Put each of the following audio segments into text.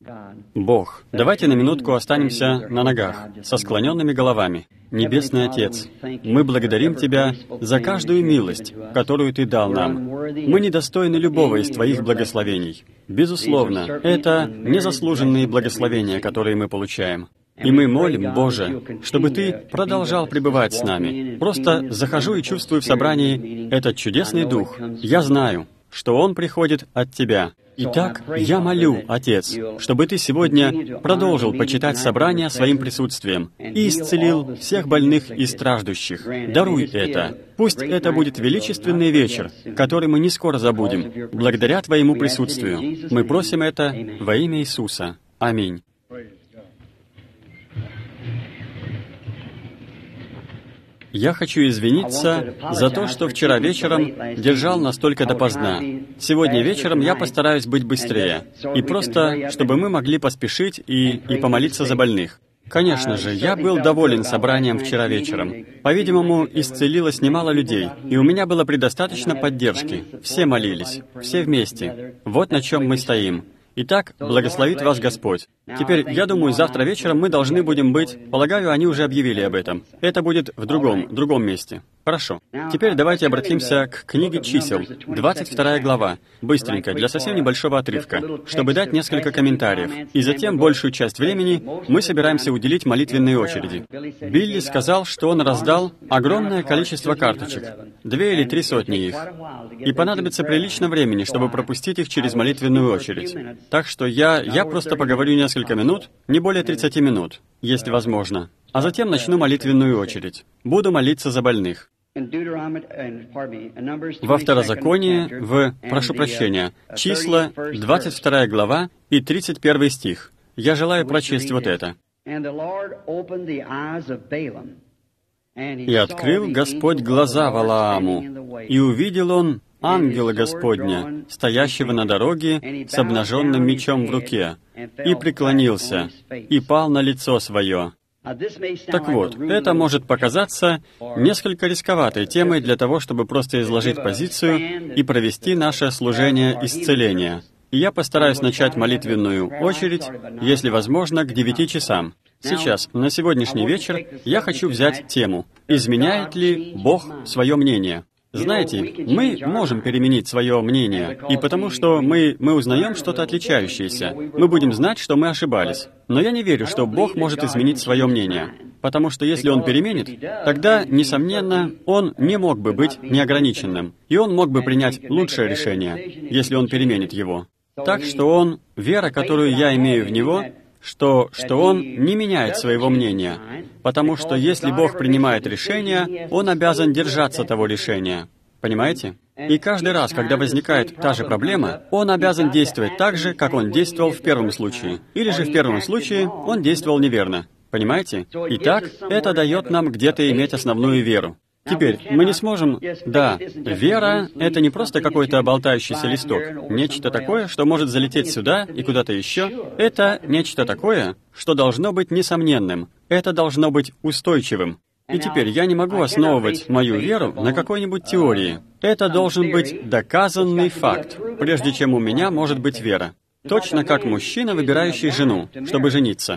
Бог, давайте на минутку останемся на ногах, со склоненными головами. Небесный Отец, мы благодарим Тебя за каждую милость, которую Ты дал нам. Мы недостойны любого из Твоих благословений. Безусловно, это незаслуженные благословения, которые мы получаем. И мы молим, Боже, чтобы Ты продолжал пребывать с нами. Просто захожу и чувствую в собрании этот чудесный дух. Я знаю, что он приходит от Тебя. Итак, я молю, Отец, чтобы Ты сегодня продолжил почитать собрание своим присутствием и исцелил всех больных и страждущих. Даруй это. Пусть это будет величественный вечер, который мы не скоро забудем, благодаря Твоему присутствию. Мы просим это во имя Иисуса. Аминь. Я хочу извиниться за то, что вчера вечером держал настолько допоздна. Сегодня вечером я постараюсь быть быстрее. И просто, чтобы мы могли поспешить и помолиться за больных. Конечно же, я был доволен собранием вчера вечером. По-видимому, исцелилось немало людей, и у меня было предостаточно поддержки. Все молились, все вместе. Вот на чем мы стоим. Итак, благословит вас Господь. Теперь, я думаю, завтра вечером мы должны будем быть... Полагаю, они уже объявили об этом. Это будет в другом месте. Хорошо. Теперь давайте обратимся к книге чисел, 22 глава, быстренько, для совсем небольшого отрывка, чтобы дать несколько комментариев. И затем большую часть времени мы собираемся уделить молитвенной очереди. Билли сказал, что он раздал огромное количество карточек, 2 или 3 сотни их. И понадобится прилично времени, чтобы пропустить их через молитвенную очередь. Так что я просто поговорю несколько минут, не более 30 минут, если возможно. А затем начну молитвенную очередь. Буду молиться за больных. Во Второзаконии, прошу прощения, числа, 22 глава и 31 стих. Я желаю прочесть вот это. «И открыл Господь глаза Валааму, и увидел он ангела Господня, стоящего на дороге с обнаженным мечом в руке, и преклонился, и пал на лицо свое». Так вот, это может показаться несколько рисковатой темой для того, чтобы просто изложить позицию и провести наше служение исцеления. И я постараюсь начать молитвенную очередь, если возможно, к 9 часам. Сейчас, на сегодняшний вечер, я хочу взять тему «Изменяет ли Бог свое мнение?». Знаете, мы можем переменить свое мнение, и потому что мы узнаем что-то отличающееся, мы будем знать, что мы ошибались. Но я не верю, что Бог может изменить свое мнение, потому что если Он переменит, тогда, несомненно, Он не мог бы быть неограниченным, и Он мог бы принять лучшее решение, если Он переменит его. Так что вера, которую я имею в Него, что Он не меняет своего мнения, потому что если Бог принимает решение, Он обязан держаться того решения. Понимаете? И каждый раз, когда возникает та же проблема, Он обязан действовать так же, как Он действовал в первом случае. Или же в первом случае Он действовал неверно. Понимаете? Итак, это дает нам где-то иметь основную веру. Теперь, мы не сможем... Да, вера — это не просто какой-то болтающийся листок. Нечто такое, что может залететь сюда и куда-то еще. Это нечто такое, что должно быть несомненным. Это должно быть устойчивым. И теперь я не могу основывать мою веру на какой-нибудь теории. Это должен быть доказанный факт, прежде чем у меня может быть вера. Точно как мужчина, выбирающий жену, чтобы жениться.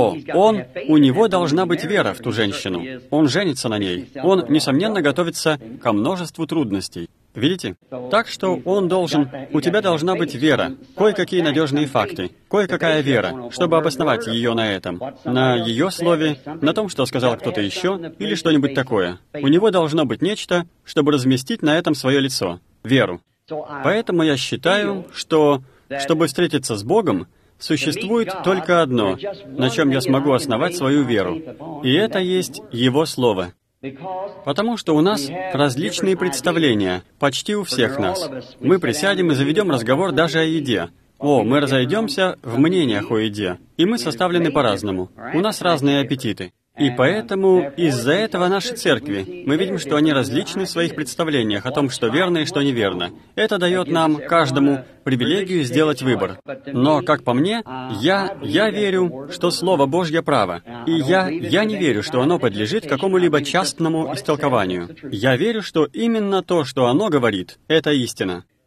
У него должна быть вера в ту женщину. Он женится на ней. Он, несомненно, готовится ко множеству трудностей. Видите? Так что у тебя должна быть вера, кое-какие надежные факты, кое-какая вера, чтобы обосновать ее на этом, на ее слове, на том, что сказал кто-то еще, или что-нибудь такое. У него должно быть нечто, чтобы разместить на этом свое лицо, веру. Поэтому я считаю, что... Чтобы встретиться с Богом, существует только одно, на чем я смогу основать свою веру, и это есть Его Слово. Потому что у нас различные представления, почти у всех нас. Мы присядем и заведем разговор даже о еде. Мы разойдемся в мнениях о еде, и мы составлены по-разному. У нас разные аппетиты. И поэтому из-за этого наши церкви, мы видим, что они различны в своих представлениях о том, что верно и что неверно. Это дает нам, каждому, привилегию сделать выбор. Но, как по мне, я верю, что Слово Божье право. И я не верю, что оно подлежит какому-либо частному истолкованию. Я верю, что именно то, что оно говорит, это истина.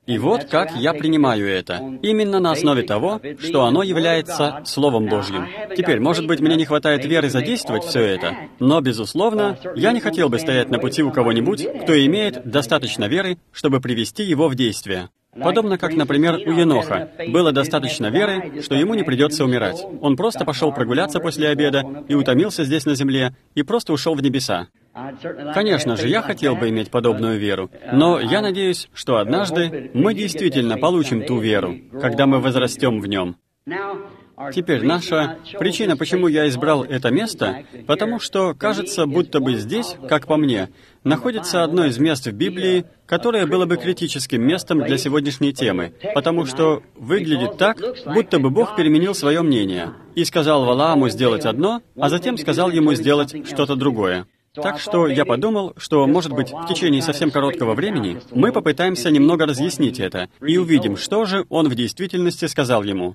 И вот как я принимаю это. Именно на основе того, что оно является Словом Божьим. Теперь, может быть, мне не хватает веры задействовать все это, но, безусловно, я не хотел бы стоять на пути у кого-нибудь, кто имеет достаточно веры, чтобы привести его в действие. Подобно как, например, у Еноха. Было достаточно веры, что ему не придется умирать. Он просто пошел прогуляться после обеда и утомился здесь на земле, и просто ушел в небеса. Конечно же, я хотел бы иметь подобную веру, но я надеюсь, что однажды мы действительно получим ту веру, когда мы возрастем в нем. Теперь наша причина, почему я избрал это место, потому что кажется, будто бы здесь, как по мне, находится одно из мест в Библии, которое было бы критическим местом для сегодняшней темы, потому что выглядит так, будто бы Бог переменил свое мнение и сказал Валааму сделать одно, а затем сказал ему сделать что-то другое. Так что я подумал, что, может быть, в течение совсем короткого времени мы попытаемся немного разъяснить это и увидим, что же он в действительности сказал ему.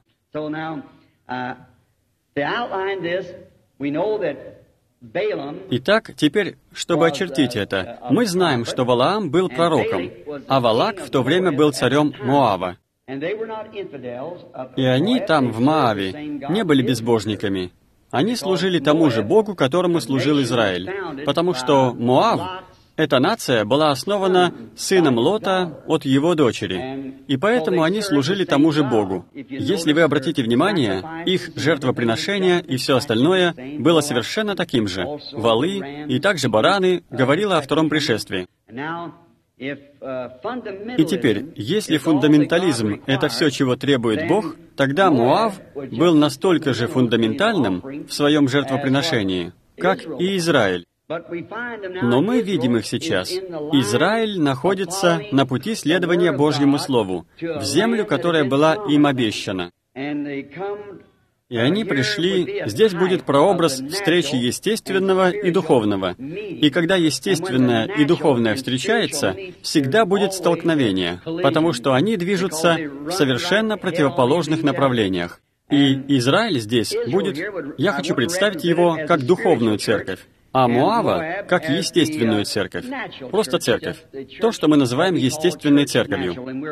Итак, теперь, чтобы очертить это, мы знаем, что Валаам был пророком, а Валак в то время был царем Моава. И они там, в Моаве, не были безбожниками. Они служили тому же Богу, которому служил Израиль, потому что Моав, эта нация, была основана сыном Лота от его дочери, и поэтому они служили тому же Богу. Если вы обратите внимание, их жертвоприношение и все остальное было совершенно таким же. Волы и также бараны говорило о втором пришествии. И теперь, если фундаментализм — это все, чего требует Бог, тогда Моав был настолько же фундаментальным в своем жертвоприношении, как и Израиль. Но мы видим их сейчас. Израиль находится на пути следования Божьему Слову, в землю, которая была им обещана. И они пришли, здесь будет прообраз встречи естественного и духовного. И когда естественное и духовное встречается, всегда будет столкновение, потому что они движутся в совершенно противоположных направлениях. И Израиль здесь будет, я хочу представить его как духовную церковь, а Моава как естественную церковь. Просто церковь. То, что мы называем естественной церковью.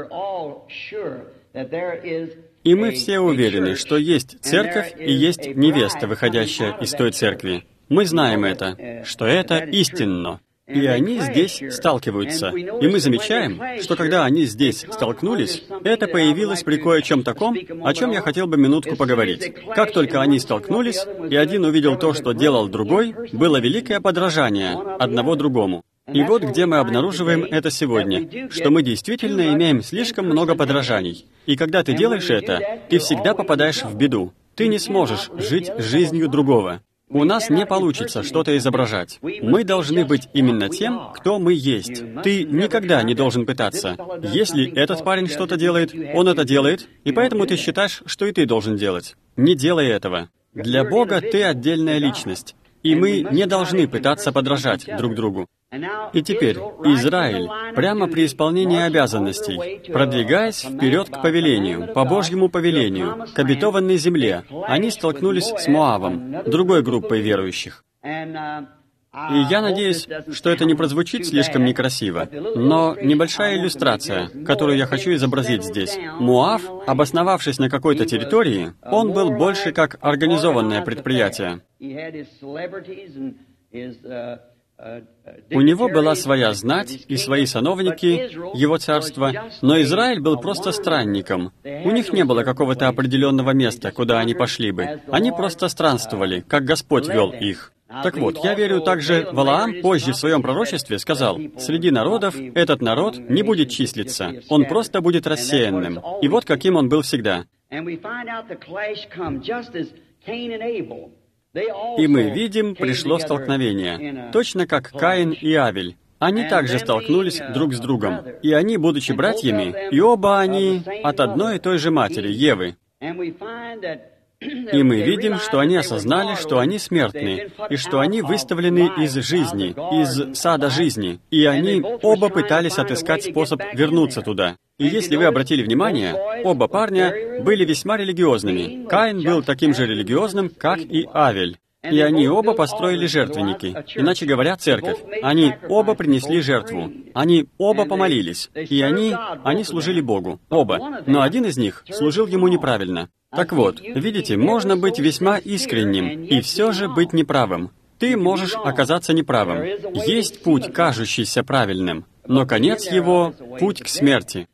И мы все уверены, что есть церковь и есть невеста, выходящая из той церкви. Мы знаем это, что это истинно. И они здесь сталкиваются. И мы замечаем, что когда они здесь столкнулись, это появилось при кое-чем таком, о чем я хотел бы минутку поговорить. Как только они столкнулись, и один увидел то, что делал другой, было великое подражание одного другому. И вот где мы обнаруживаем это сегодня, что мы действительно имеем слишком много подражаний. И когда ты делаешь это, ты всегда попадаешь в беду. Ты не сможешь жить жизнью другого. У нас не получится что-то изображать. Мы должны быть именно тем, кто мы есть. Ты никогда не должен пытаться. Если этот парень что-то делает, он это делает, и поэтому ты считаешь, что и ты должен делать. Не делай этого. Для Бога ты отдельная личность, и мы не должны пытаться подражать друг другу. И теперь Израиль, прямо при исполнении обязанностей, продвигаясь вперед к повелению, по Божьему повелению, к обетованной земле, они столкнулись с Моавом, другой группой верующих. И я надеюсь, что это не прозвучит слишком некрасиво, но небольшая иллюстрация, которую я хочу изобразить здесь. Моав, обосновавшись на какой-то территории, он был больше как организованное предприятие. У него была своя знать и свои сановники, его царство, но Израиль был просто странником. У них не было какого-то определенного места, куда они пошли бы. Они просто странствовали, как Господь вел их. Так вот, я верю также, Валаам позже в своем пророчестве сказал, «Среди народов этот народ не будет числиться, он просто будет рассеянным». И вот каким он был всегда. И мы видим, пришло столкновение, точно как Каин и Авель. Они также столкнулись друг с другом. И они, будучи братьями, и оба они от одной и той же матери, Евы. И мы видим, что они осознали, что они смертны, и что они выставлены из жизни, из сада жизни. И они оба пытались отыскать способ вернуться туда. И если вы обратили внимание, оба парня были весьма религиозными. Каин был таким же религиозным, как и Авель. И они оба построили жертвенники. Иначе говоря, церковь. Они оба принесли жертву. Они оба помолились. И они служили Богу. Оба. Но один из них служил Ему неправильно. Так вот, видите, можно быть весьма искренним и все же быть неправым. Ты можешь оказаться неправым. Есть путь, кажущийся правильным, но конец его — путь к смерти.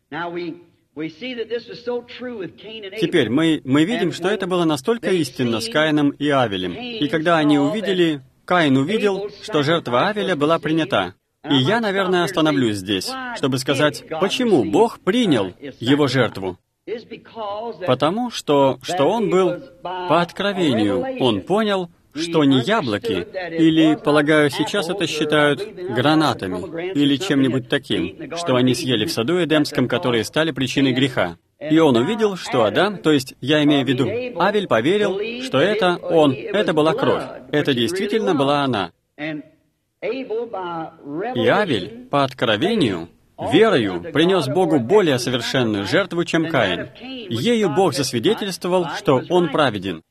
Теперь мы видим, что это было настолько истинно с Каином и Авелем. И когда они увидели, Каин увидел, что жертва Авеля была принята. И я, наверное, остановлюсь здесь, чтобы сказать, почему Бог принял его жертву. Потому что он был по откровению. Он понял, что не яблоки, или, полагаю, сейчас это считают гранатами, или чем-нибудь таким, что они съели в саду Эдемском, которые стали причиной греха. И он увидел, что Адам, то есть, я имею в виду, Авель поверил, что это была кровь. Это действительно была она. И Авель, по откровению, верою, принес Богу более совершенную жертву, чем Каин. Ею Бог засвидетельствовал, что он праведен.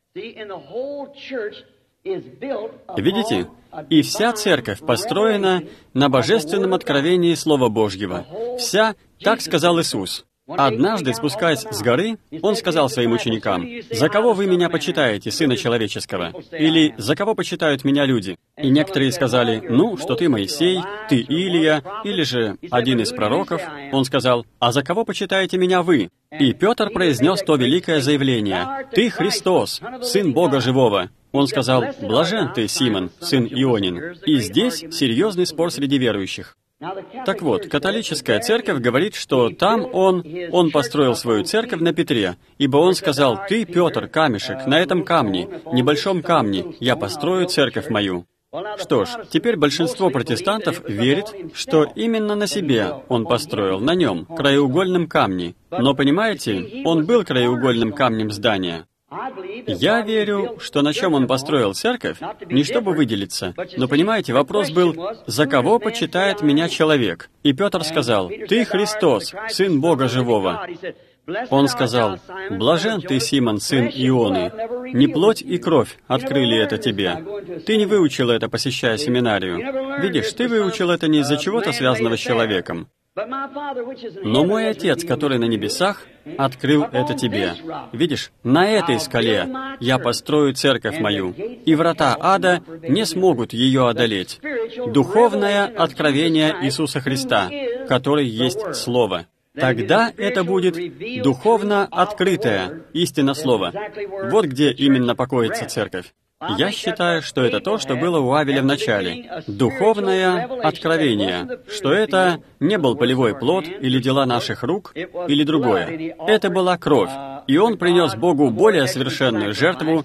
Видите? И вся церковь построена на божественном откровении Слова Божьего. Вся, так сказал Иисус. Однажды, спускаясь с горы, Он сказал своим ученикам, «За кого вы меня почитаете, Сына Человеческого?» Или «За кого почитают меня люди?» И некоторые сказали, «Ну, что ты Моисей, ты Илия, или же один из пророков». Он сказал, «А за кого почитаете меня вы?» И Петр произнес то великое заявление, «Ты Христос, Сын Бога Живого». Он сказал, «Блажен ты, Симон, сын Ионин». И здесь серьезный спор среди верующих. Так вот, католическая церковь говорит, что там он построил свою церковь на Петре, ибо он сказал, «Ты, Петр, камешек, на этом камне, небольшом камне, я построю церковь мою». Что ж, теперь большинство протестантов верит, что именно на себе он построил, на нем, краеугольном камне. Но понимаете, он был краеугольным камнем здания. Я верю, что на чем он построил церковь, не чтобы выделиться, но, понимаете, вопрос был, «За кого почитает меня человек?» И Петр сказал, «Ты Христос, Сын Бога Живого». Он сказал, «Блажен ты, Симон, сын Ионы, не плоть и кровь открыли это тебе. Ты не выучил это, посещая семинарию. Видишь, ты выучил это не из-за чего-то связанного с человеком. Но мой Отец, который на небесах, открыл это тебе. Видишь, на этой скале я построю церковь мою, и врата ада не смогут ее одолеть. Духовное откровение Иисуса Христа, который есть Слово. Тогда это будет духовно открытое истина Слова. Вот где именно покоится церковь. Я считаю, что это то, что было у Авеля в начале. Духовное откровение, что это не был полевой плод или дела наших рук, или другое. Это была кровь, и он принес Богу более совершенную жертву,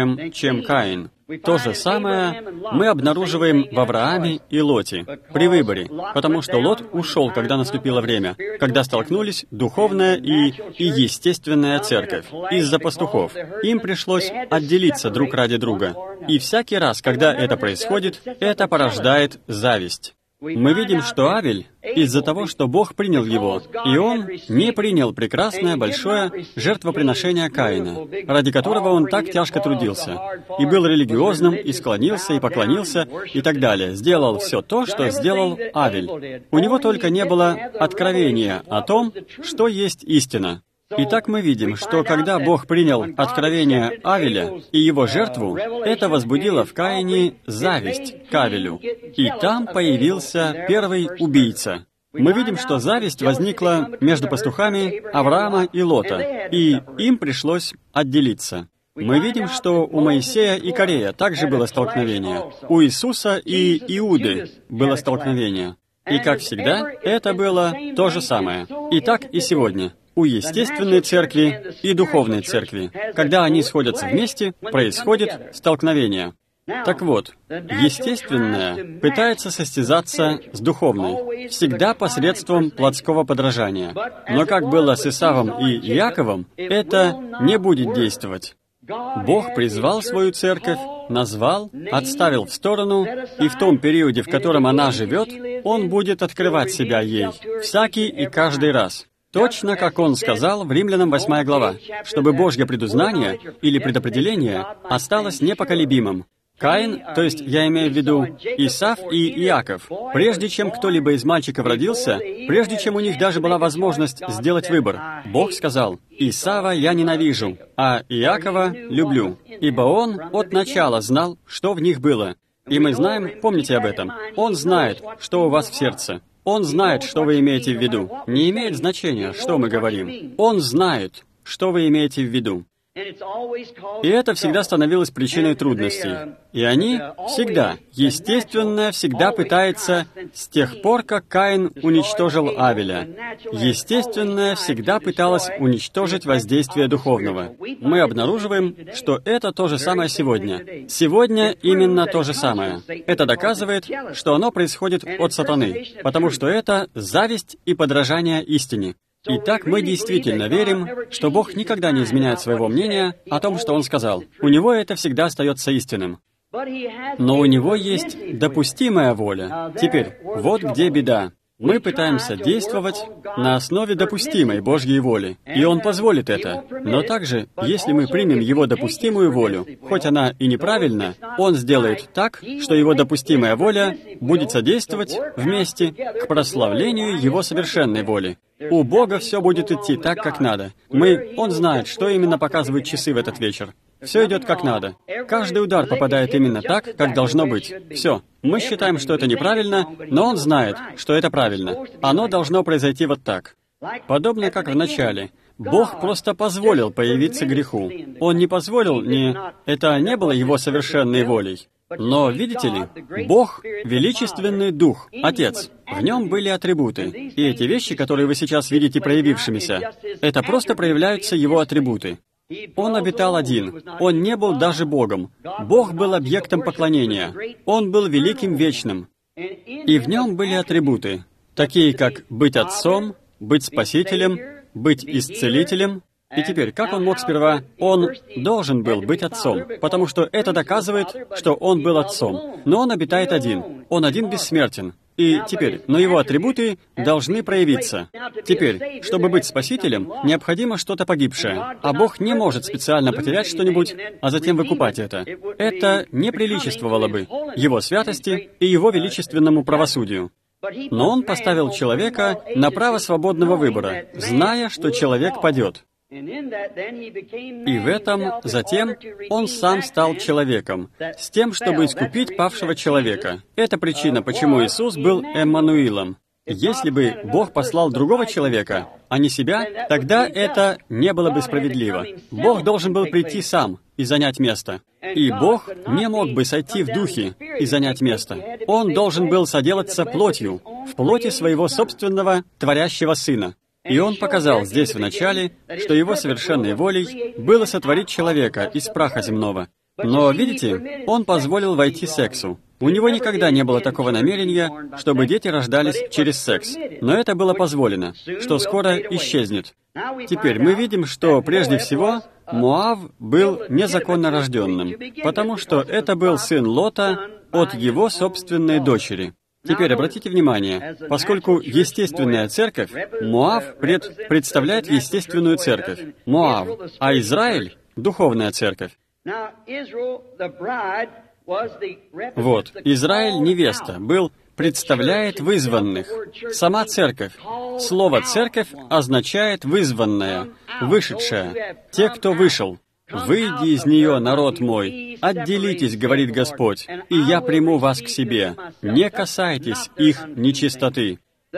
чем Каин. То же самое мы обнаруживаем в Аврааме и Лоте при выборе, потому что Лот ушел, когда наступило время, когда столкнулись духовная и естественная церковь из-за пастухов. Им пришлось отделиться друг ради друга. И всякий раз, когда это происходит, это порождает зависть. Мы видим, что Авель, из-за того, что Бог принял его, и он не принял прекрасное большое жертвоприношение Каина, ради которого он так тяжко трудился, и был религиозным, и склонился, и поклонился, и так далее, сделал все то, что сделал Авель. У него только не было откровения о том, что есть истина. Итак, мы видим, что когда Бог принял откровение Авеля и его жертву, это возбудило в Каине зависть к Авелю, и там появился первый убийца. Мы видим, что зависть возникла между пастухами Авраама и Лота, и им пришлось отделиться. Мы видим, что у Моисея и Корея также было столкновение, у Иисуса и Иуды было столкновение. И, как всегда, это было то же самое. И так и сегодня. У естественной церкви и духовной церкви. Когда они сходятся вместе, происходит столкновение. Так вот, естественное пытается состязаться с духовной, всегда посредством плотского подражания. Но как было с Исавом и Иаковом, это не будет действовать. Бог призвал свою церковь, назвал, отставил в сторону, и в том периоде, в котором она живет, Он будет открывать себя ей, всякий и каждый раз. Точно как Он сказал в Римлянам 8 глава, чтобы Божье предузнание или предопределение осталось непоколебимым. Каин, то есть я имею в виду Исав и Иаков, прежде чем кто-либо из мальчиков родился, прежде чем у них даже была возможность сделать выбор, Бог сказал: «Исава я ненавижу, а Иакова люблю, ибо он от начала знал, что в них было». И мы знаем, помните об этом, Он знает, что у вас в сердце. Он знает, что вы имеете в виду. Не имеет значения, что мы говорим. Он знает, что вы имеете в виду. И это всегда становилось причиной трудностей. И они всегда, естественно, всегда пытаются, с тех пор, как Каин уничтожил Авеля, естественное всегда пыталось уничтожить воздействие духовного. Мы обнаруживаем, что это то же самое сегодня. Сегодня именно то же самое. Это доказывает, что оно происходит от сатаны, потому что это зависть и подражание истине. Итак, мы действительно верим, что Бог никогда не изменяет своего мнения о том, что Он сказал. У Него это всегда остается истинным. Но у Него есть допустимая воля. Теперь, вот где беда. Мы пытаемся действовать на основе допустимой Божьей воли, и Он позволит это. Но также, если мы примем Его допустимую волю, хоть она и неправильна, Он сделает так, что Его допустимая воля будет содействовать вместе к прославлению Его совершенной воли. У Бога все будет идти так, как надо. Он знает, что именно показывают часы в этот вечер. Все идет как надо. Каждый удар попадает именно так, как должно быть. Все. Мы считаем, что это неправильно, но Он знает, что это правильно. Оно должно произойти вот так. Подобно как в начале. Бог просто позволил появиться греху. Он не позволил, это не было Его совершенной волей. Но, видите ли, Бог — величественный Дух, Отец. В Нем были атрибуты. И эти вещи, которые вы сейчас видите проявившимися, это просто проявляются Его атрибуты. Он обитал один. Он не был даже Богом. Бог был объектом поклонения. Он был великим вечным. И в Нем были атрибуты, такие как быть Отцом, быть Спасителем, быть Исцелителем. И теперь, как Он мог сперва? Он должен был быть Отцом, потому что это доказывает, что Он был Отцом. Но Он обитает один. Он один бессмертен. И теперь, но Его атрибуты должны проявиться. Теперь, чтобы быть Спасителем, необходимо что-то погибшее. А Бог не может специально потерять что-нибудь, а затем выкупать это. Это не приличествовало бы Его святости и Его величественному правосудию. Но Он поставил человека на право свободного выбора, зная, что человек падет. И в этом затем Он сам стал человеком, с тем, чтобы искупить павшего человека. Это причина, почему Иисус был Эммануилом. Если бы Бог послал другого человека, а не себя, тогда это не было бы справедливо. Бог должен был прийти сам и занять место. И Бог не мог бы сойти в духе и занять место. Он должен был соделаться плотью, в плоти своего собственного творящего Сына. И Он показал здесь в начале, что Его совершенной волей было сотворить человека из праха земного. Но, видите, Он позволил войти сексу. У Него никогда не было такого намерения, чтобы дети рождались через секс. Но это было позволено, что скоро исчезнет. Теперь мы видим, что прежде всего Моав был незаконно рожденным, потому что это был сын Лота от его собственной дочери. Теперь обратите внимание, поскольку естественная церковь, Моав представляет естественную церковь, Моав, а Израиль — духовная церковь. Вот, Израиль, невеста, представляет вызванных. Сама церковь. Слово «церковь» означает «вызванная», «вышедшая», «те, кто вышел». «Выйди из нее, народ мой, отделитесь, говорит Господь, и я приму вас к себе. Не касайтесь их нечистоты».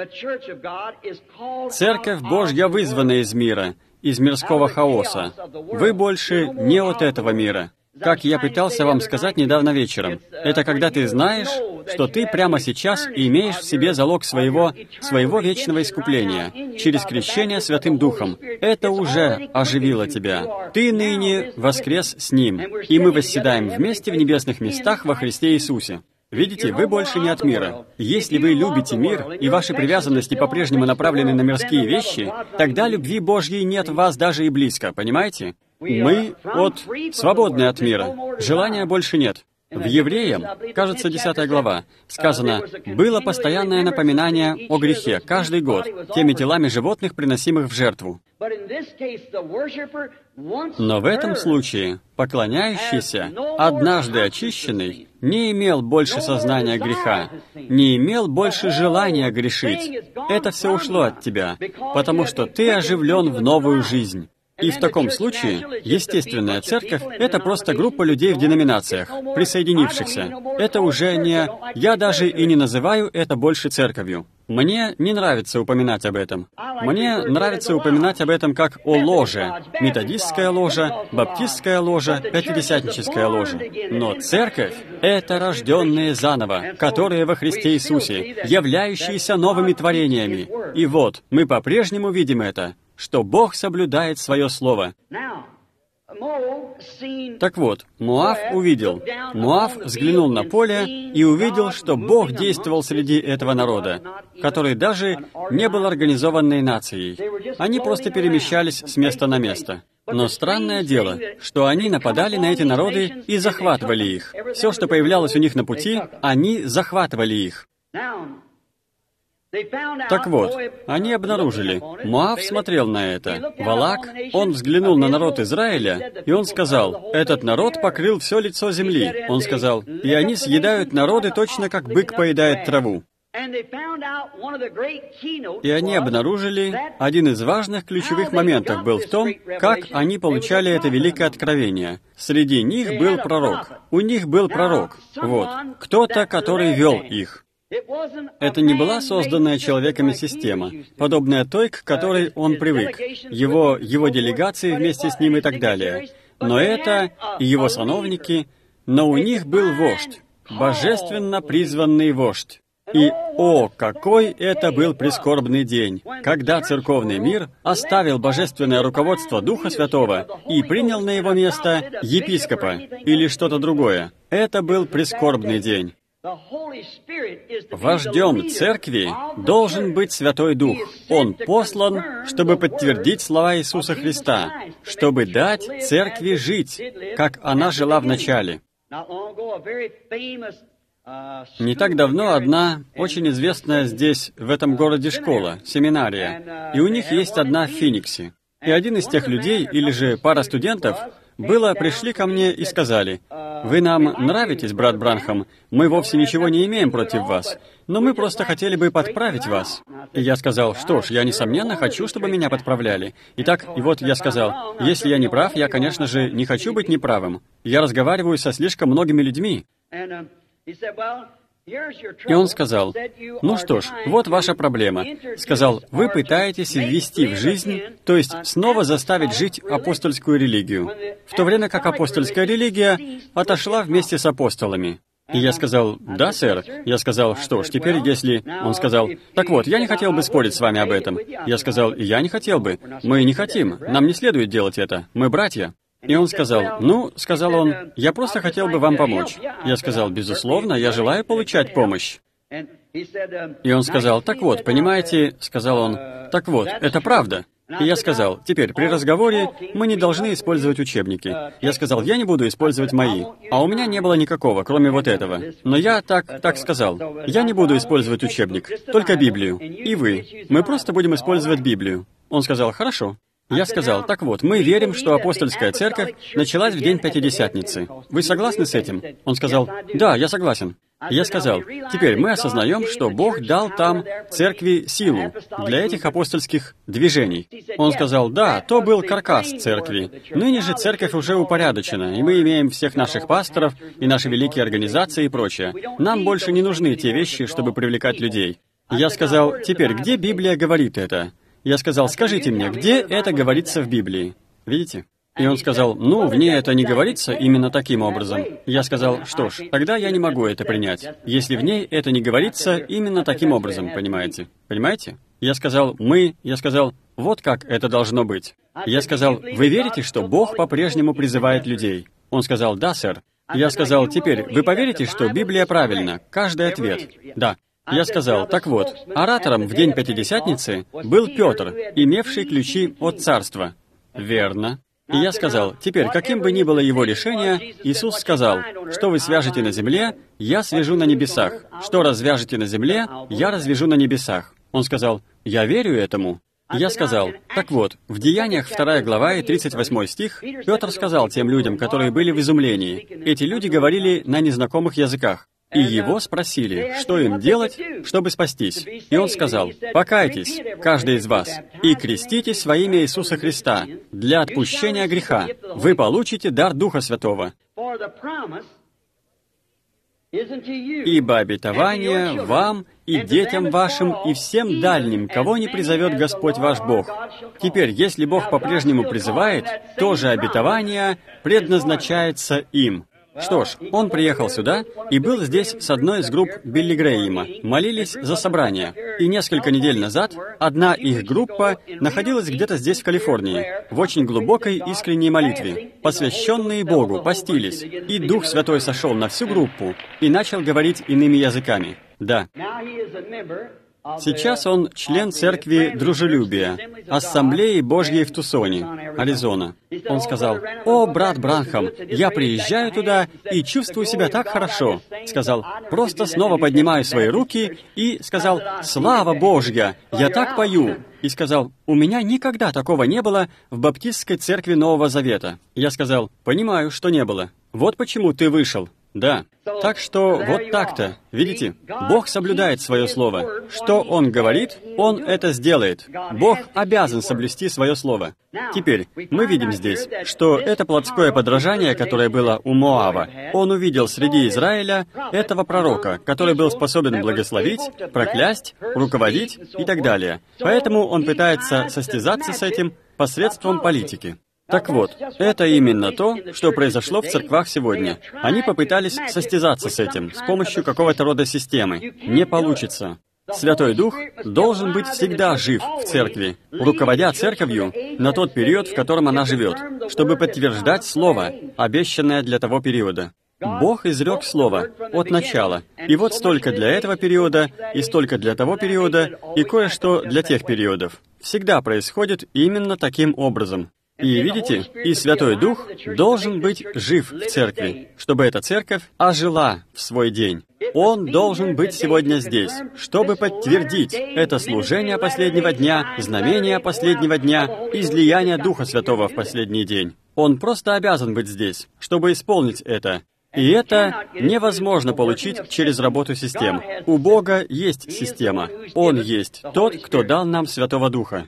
Церковь Божья вызвана из мира, из мирского хаоса. Вы больше не от этого мира. Как я пытался вам сказать недавно вечером, это когда ты знаешь, что ты прямо сейчас имеешь в себе залог своего вечного искупления через крещение Святым Духом. Это уже оживило тебя. Ты ныне воскрес с Ним, и мы восседаем вместе в небесных местах во Христе Иисусе. Видите, вы больше не от мира. Если вы любите мир, и ваши привязанности по-прежнему направлены на мирские вещи, тогда любви Божьей нет в вас даже и близко, понимаете? Мы свободны от мира. Желания больше нет. В Евреям, кажется, 10 глава, сказано, было постоянное напоминание о грехе каждый год теми телами животных, приносимых в жертву. Но в этом случае поклоняющийся, однажды очищенный, не имел больше сознания греха, не имел больше желания грешить. Это все ушло от тебя, потому что ты оживлен в новую жизнь. И в таком случае естественная церковь — это просто группа людей в деноминациях, присоединившихся. Это уже не... Я даже и не называю это больше церковью. Мне не нравится упоминать об этом. Мне нравится упоминать об этом как о ложе. Методистская ложа, баптистская ложа, пятидесятническая ложа. Но церковь — это рожденные заново, которые во Христе Иисусе, являющиеся новыми творениями. И вот, мы по-прежнему видим это, что Бог соблюдает свое слово. Так вот, Моав увидел. Моав взглянул на поле и увидел, что Бог действовал среди этого народа, который даже не был организованной нацией. Они просто перемещались с места на место. Но странное дело, что они нападали на эти народы и захватывали их. Все, что появлялось у них на пути, они захватывали их. Так вот, они обнаружили, Моав смотрел на это. Валак, он взглянул на народ Израиля, и он сказал, «Этот народ покрыл все лицо земли». Он сказал, «И они съедают народы точно, как бык поедает траву». И они обнаружили, один из важных ключевых моментов был в том, как они получали это великое откровение. Среди них был пророк. У них был пророк. Вот. Кто-то, который вел их. Это не была созданная человеками система, подобная той, к которой он привык, его делегации вместе с ним и так далее. Но это и его сановники, но у них был вождь, божественно призванный вождь. И, о, какой это был прискорбный день, когда церковный мир оставил божественное руководство Духа Святого и принял на его место епископа или что-то другое. Это был прискорбный день. Вождем церкви должен быть Святой Дух. Он послан, чтобы подтвердить слова Иисуса Христа, чтобы дать церкви жить, как она жила в начале. Не так давно одна очень известная здесь, в этом городе, школа, семинария, и у них есть одна в Финиксе. И один из тех людей, или же пара студентов, пришли ко мне и сказали, «Вы нам нравитесь, брат Бранхам, мы вовсе ничего не имеем против вас, но мы просто хотели бы подправить вас». И я сказал, «Что ж, я, несомненно, хочу, чтобы меня подправляли». И вот я сказал, «Если я не прав, я, конечно же, не хочу быть неправым. Я разговариваю со слишком многими людьми». И он сказал, «Ну что ж, вот ваша проблема». Сказал, «Вы пытаетесь ввести в жизнь, то есть снова заставить жить апостольскую религию, в то время как апостольская религия отошла вместе с апостолами». И я сказал, «Да, сэр». Я сказал, «Что ж, теперь если...» Он сказал, «Так вот, я не хотел бы спорить с вами об этом». Я сказал, «Я не хотел бы. Мы не хотим. Нам не следует делать это. Мы братья». И он сказал, «Ну, — сказал он, — я просто хотел бы вам помочь». Я сказал, «Безусловно, я желаю получать помощь». И он сказал, «Так вот, понимаете, — сказал он, — так вот, это правда». И я сказал, «Теперь, при разговоре мы не должны использовать учебники». Я сказал, «Я не буду использовать мои». А у меня не было никакого, кроме вот этого. Но я так сказал, «Я не буду использовать учебник, только Библию. И вы. Мы просто будем использовать Библию». Он сказал, «Хорошо». Я сказал, «Так вот, мы верим, что апостольская церковь началась в день Пятидесятницы. Вы согласны с этим?» Он сказал, «Да, я согласен». Я сказал, «Теперь мы осознаем, что Бог дал там церкви силу для этих апостольских движений». Он сказал, «Да, то был каркас церкви. Ныне же церковь уже упорядочена, и мы имеем всех наших пасторов и наши великие организации и прочее. Нам больше не нужны те вещи, чтобы привлекать людей». Я сказал, «Теперь, где Библия говорит это?» Я сказал, «Скажите мне, где это говорится в Библии?» Видите? И он сказал, «Ну, в ней это не говорится именно таким образом». Я сказал, «Что ж, тогда я не могу это принять, если в ней это не говорится именно таким образом, понимаете? Понимаете?» Я сказал, «Вот как это должно быть». Я сказал, «Вы верите, что Бог по-прежнему призывает людей?» Он сказал, «Да, сэр». Я сказал, «Теперь, вы поверите, что Библия правильна? Каждый ответ». «Да». Я сказал, «Так вот, оратором в день Пятидесятницы был Петр, имевший ключи от царства». «Верно». И я сказал, теперь, каким бы ни было его решение, Иисус сказал, что вы свяжете на земле, я свяжу на небесах. Что развяжете на земле, я развяжу на небесах. Он сказал, я верю этому. И я сказал, так вот, в Деяниях 2 глава и 38 стих Петр сказал тем людям, которые были в изумлении. Эти люди говорили на незнакомых языках. И его спросили, что им делать, чтобы спастись. И он сказал, «Покайтесь, каждый из вас, и креститесь во имя Иисуса Христа для отпущения греха. Вы получите дар Духа Святого. Ибо обетование вам и детям вашим и всем дальним, кого не призовет Господь ваш Бог». Теперь, если Бог по-прежнему призывает, то же обетование предназначается им. Что ж, он приехал сюда и был здесь с одной из групп Билли Грэйма. Молились за собрание. И несколько недель назад одна их группа находилась где-то здесь, в Калифорнии, в очень глубокой искренней молитве. Посвященные Богу, постились. И Дух Святой сошел на всю группу и начал говорить иными языками. Да. Сейчас он член церкви Дружелюбия, Ассамблеи Божьей в Тусоне, Аризона. Он сказал, «О, брат Бранхам, я приезжаю туда и чувствую себя так хорошо». Сказал, «Просто снова поднимаю свои руки» и сказал, «Слава Божья, я так пою». И сказал, «У меня никогда такого не было в Баптистской церкви Нового Завета». Я сказал, «Понимаю, что не было. Вот почему ты вышел». Да. Так что вот так-то, видите, Бог соблюдает свое слово. Что Он говорит, Он это сделает. Бог обязан соблюсти свое слово. Теперь, мы видим здесь, что это плотское подражание, которое было у Моава, он увидел среди Израиля этого пророка, который был способен благословить, проклясть, руководить и так далее. Поэтому он пытается состязаться с этим посредством политики. Так вот, это именно то, что произошло в церквах сегодня. Они попытались состязаться с этим с помощью какого-то рода системы. Не получится. Святой Дух должен быть всегда жив в церкви, руководя церковью на тот период, в котором она живет, чтобы подтверждать Слово, обещанное для того периода. Бог изрек Слово от начала. И вот столько для этого периода, и столько для того периода, и кое-что для тех периодов. Всегда происходит именно таким образом. И видите, и Святой Дух должен быть жив в церкви, чтобы эта церковь ожила в свой день. Он должен быть сегодня здесь, чтобы подтвердить это служение последнего дня, знамение последнего дня, излияние Духа Святого в последний день. Он просто обязан быть здесь, чтобы исполнить это. И это невозможно получить через работу систем. У Бога есть система. Он есть тот, кто дал нам Святого Духа.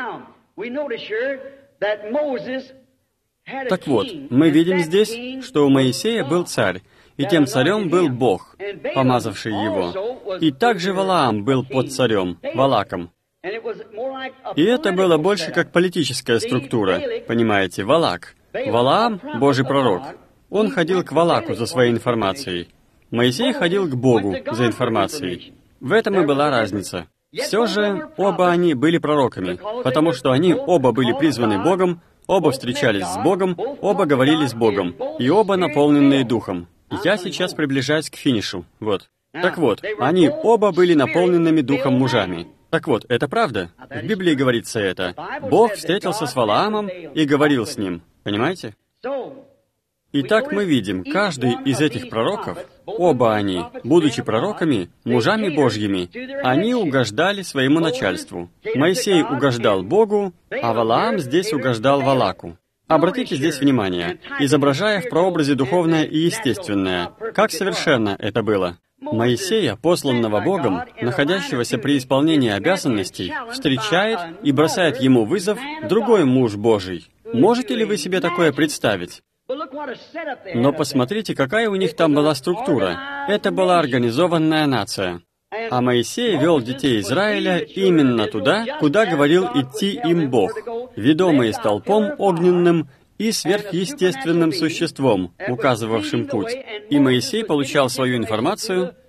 Так вот, мы видим здесь, что у Моисея был царь, и тем царем был Бог, помазавший его. И также Валаам был под царем, Валаком. И это было больше как политическая структура, понимаете, Валак. Валаам — Божий пророк. Он ходил к Валаку за своей информацией. Моисей ходил к Богу за информацией. В этом и была разница. Все же оба они были пророками, потому что они оба были призваны Богом, оба встречались с Богом, оба говорили с Богом, и оба наполненные Духом. Я сейчас приближаюсь к финишу. Вот. Так вот, они оба были наполненными Духом мужами. Так вот, это правда. В Библии говорится это. Бог встретился с Валаамом и говорил с ним. Понимаете? Итак, мы видим, каждый из этих пророков, оба они, будучи пророками, мужами Божьими, они угождали своему начальству. Моисей угождал Богу, а Валаам здесь угождал Валаку. Обратите здесь внимание, изображая в прообразе духовное и естественное, как совершенно это было. Моисея, посланного Богом, находящегося при исполнении обязанностей, встречает и бросает ему вызов другой муж Божий. Можете ли вы себе такое представить? Но посмотрите, какая у них там была структура. Это была организованная нация. А Моисей вел детей Израиля именно туда, куда говорил идти им Бог, ведомые столпом огненным и сверхъестественным существом, указывавшим путь. И Моисей получал свою информацию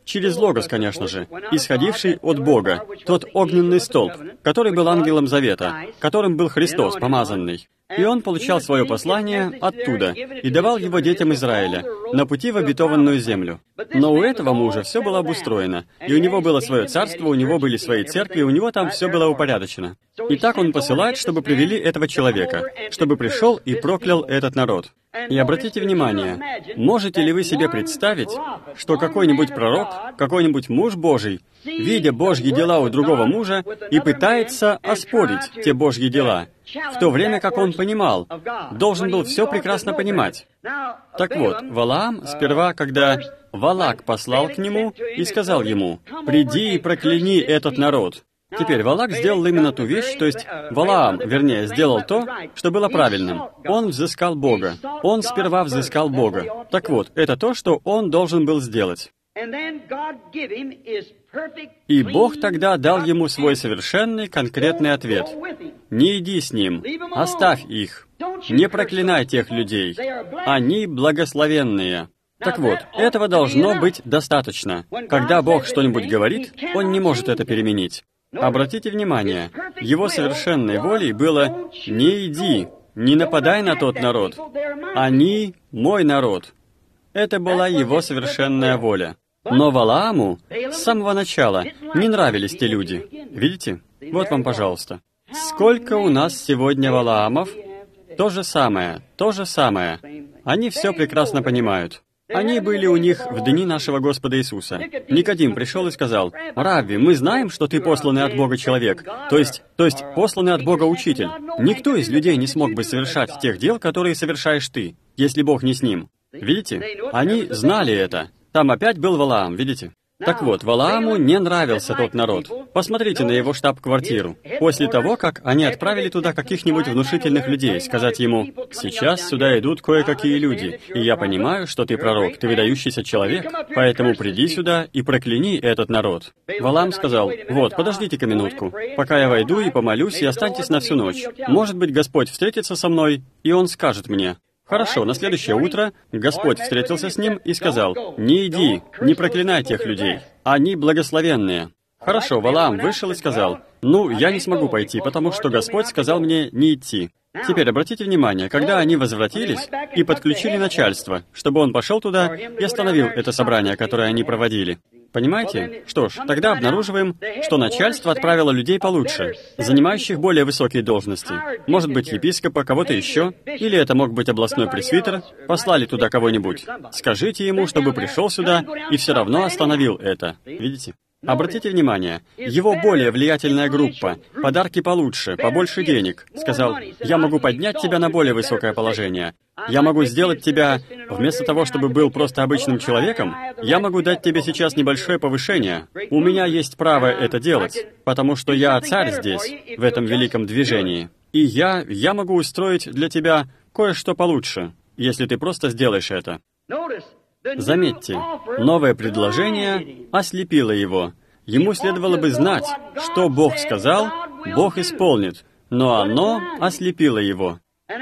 через Логос, конечно же, исходивший от Бога, тот огненный столб, который был ангелом завета, которым был Христос, помазанный. И он получал свое послание оттуда и давал его детям Израиля на пути в обетованную землю. Но у этого мужа все было обустроено, и у него было свое царство, у него были свои церкви, у него там все было упорядочено. И так он посылает, чтобы привели этого человека, чтобы пришел и проклял этот народ. И обратите внимание, можете ли вы себе представить, что какой-нибудь пророк, какой-нибудь муж Божий, видя Божьи дела у другого мужа, и пытается оспорить те Божьи дела, в то время как он понимал, должен был все прекрасно понимать. Так вот, Валаам сперва, когда Валак послал к нему и сказал ему: «Приди и прокляни этот народ». Теперь Валак сделал именно ту вещь, то есть Валаам, вернее, сделал то, что было правильным. Он взыскал Бога. Он сперва взыскал Бога. Так вот, это то, что он должен был сделать. И Бог тогда дал ему свой совершенный, конкретный ответ. «Не иди с ним, оставь их, не проклинай тех людей, они благословенные». Так вот, этого должно быть достаточно. Когда Бог что-нибудь говорит, Он не может это переменить. Обратите внимание, Его совершенной волей было: «Не иди, не нападай на тот народ, они мой народ». Это была Его совершенная воля. Но Валааму с самого начала не нравились те люди. Видите? Вот вам, пожалуйста. Сколько у нас сегодня Валаамов? То же самое, то же самое. Они все прекрасно понимают. Они были у них в дни нашего Господа Иисуса. Никодим пришел и сказал: «Равви, мы знаем, что ты посланный от Бога человек, то есть посланный от Бога учитель. Никто из людей не смог бы совершать тех дел, которые совершаешь ты, если Бог не с ним». Видите? Они знали это. Там опять был Валаам, видите? Так вот, Валааму не нравился тот народ. Посмотрите на его штаб-квартиру. После того, как они отправили туда каких-нибудь внушительных людей, сказать ему: «Сейчас сюда идут кое-какие люди, и я понимаю, что ты пророк, ты выдающийся человек, поэтому приди сюда и прокляни этот народ». Валаам сказал: «Вот, подождите-ка минутку, пока я войду и помолюсь, и останьтесь на всю ночь. Может быть, Господь встретится со мной, и Он скажет мне». Хорошо, на следующее утро Господь встретился с ним и сказал: «Не иди, не проклинай тех людей, они благословенные». Хорошо, Валаам вышел и сказал: «Ну, я не смогу пойти, потому что Господь сказал мне не идти». Теперь обратите внимание, когда они возвратились и подключили начальство, чтобы он пошел туда и остановил это собрание, которое они проводили. Понимаете? Что ж, тогда обнаруживаем, что начальство отправило людей получше, занимающих более высокие должности. Может быть, епископа, кого-то еще, или это мог быть областной пресвитер. Послали туда кого-нибудь. Скажите ему, чтобы пришел сюда и все равно остановил это. Видите? Обратите внимание, его более влиятельная группа, подарки получше, побольше денег, сказал: «Я могу поднять тебя на более высокое положение. Я могу сделать тебя, вместо того, чтобы был просто обычным человеком, я могу дать тебе сейчас небольшое повышение. У меня есть право это делать, потому что я царь здесь, в этом великом движении. И я могу устроить для тебя кое-что получше, если ты просто сделаешь это». Заметьте, новое предложение ослепило его. Ему следовало бы знать, что Бог сказал, Бог исполнит, но оно ослепило его.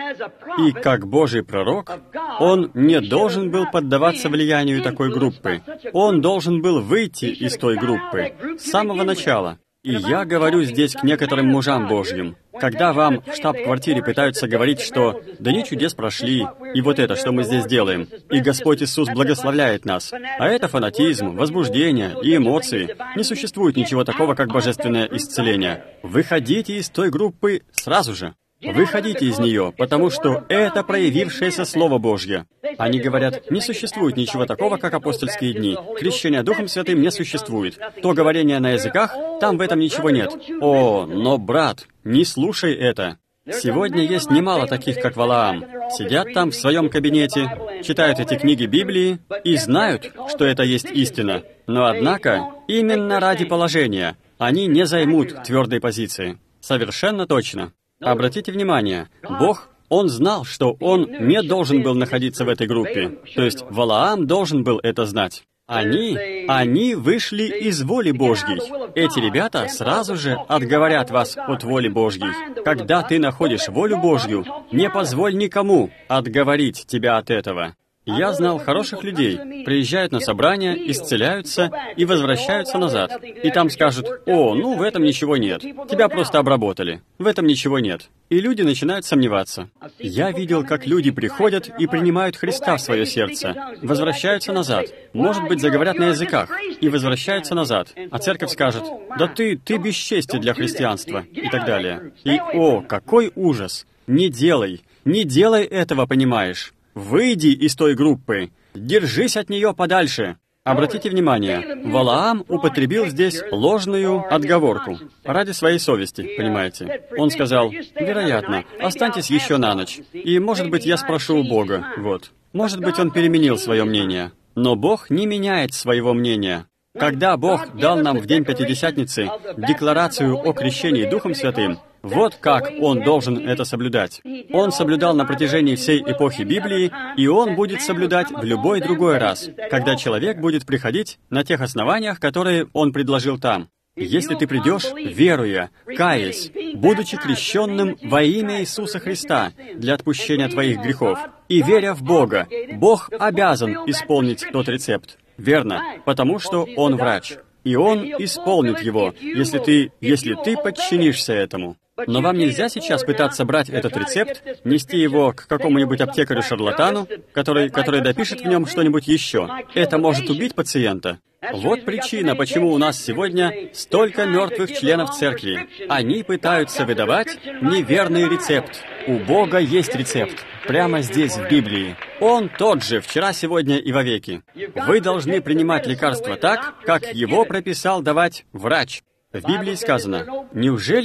И как Божий пророк, он не должен был поддаваться влиянию такой группы. Он должен был выйти из той группы с самого начала. И я говорю здесь к некоторым мужам Божьим. Когда вам в штаб-квартире пытаются говорить, что «дни чудес прошли, и вот это, что мы здесь делаем, и Господь Иисус благословляет нас», а это фанатизм, возбуждение и эмоции, не существует ничего такого, как божественное исцеление. Выходите из той группы сразу же. Выходите из нее, потому что это проявившееся Слово Божье. Они говорят: не существует ничего такого, как апостольские дни. Крещение Духом Святым не существует. То говорение на языках, там в этом ничего нет. О, но, брат, не слушай это. Сегодня есть немало таких, как Валаам. Сидят там в своем кабинете, читают эти книги Библии и знают, что это есть истина. Но, однако, именно ради положения они не займут твердой позиции. Совершенно точно. Обратите внимание, Бог, Он знал, что Он не должен был находиться в этой группе. То есть Валаам должен был это знать. Они вышли из воли Божьей. Эти ребята сразу же отговорят вас от воли Божьей. Когда ты находишь волю Божью, не позволь никому отговорить тебя от этого. Я знал хороших людей, приезжают на собрания, исцеляются и возвращаются назад. И там скажут: «О, ну в этом ничего нет. Тебя просто обработали. В этом ничего нет». И люди начинают сомневаться. Я видел, как люди приходят и принимают Христа в свое сердце, возвращаются назад, может быть, заговорят на языках, и возвращаются назад. А церковь скажет: «Да ты бесчестие для христианства», и так далее. И, о, какой ужас! Не делай этого, понимаешь? Выйди из той группы, держись от нее подальше. Обратите внимание, Валаам употребил здесь ложную отговорку ради своей совести, понимаете? Он сказал: «Вероятно, останьтесь еще на ночь, и, может быть, я спрошу у Бога». Вот. Может быть, он переменил свое мнение. Но Бог не меняет своего мнения. Когда Бог дал нам в день Пятидесятницы декларацию о крещении Духом Святым, вот как Он должен это соблюдать. Он соблюдал на протяжении всей эпохи Библии, и Он будет соблюдать в любой другой раз, когда человек будет приходить на тех основаниях, которые Он предложил там. Если ты придешь, веруя, каясь, будучи крещенным во имя Иисуса Христа для отпущения твоих грехов, и веря в Бога, Бог обязан исполнить тот рецепт. Верно, потому что Он врач. И Он исполнит его, если ты подчинишься этому. Но вам нельзя сейчас пытаться брать этот рецепт, нести его к какому-нибудь аптекарю-шарлатану, который допишет в нем что-нибудь еще. Это может убить пациента. Вот причина, почему у нас сегодня столько мертвых членов церкви. Они пытаются выдавать неверный рецепт. У Бога есть рецепт. Прямо здесь, в Библии. Он тот же, вчера, сегодня и вовеки. Вы должны принимать лекарства так, как его прописал давать врач. В Библии сказано: неужели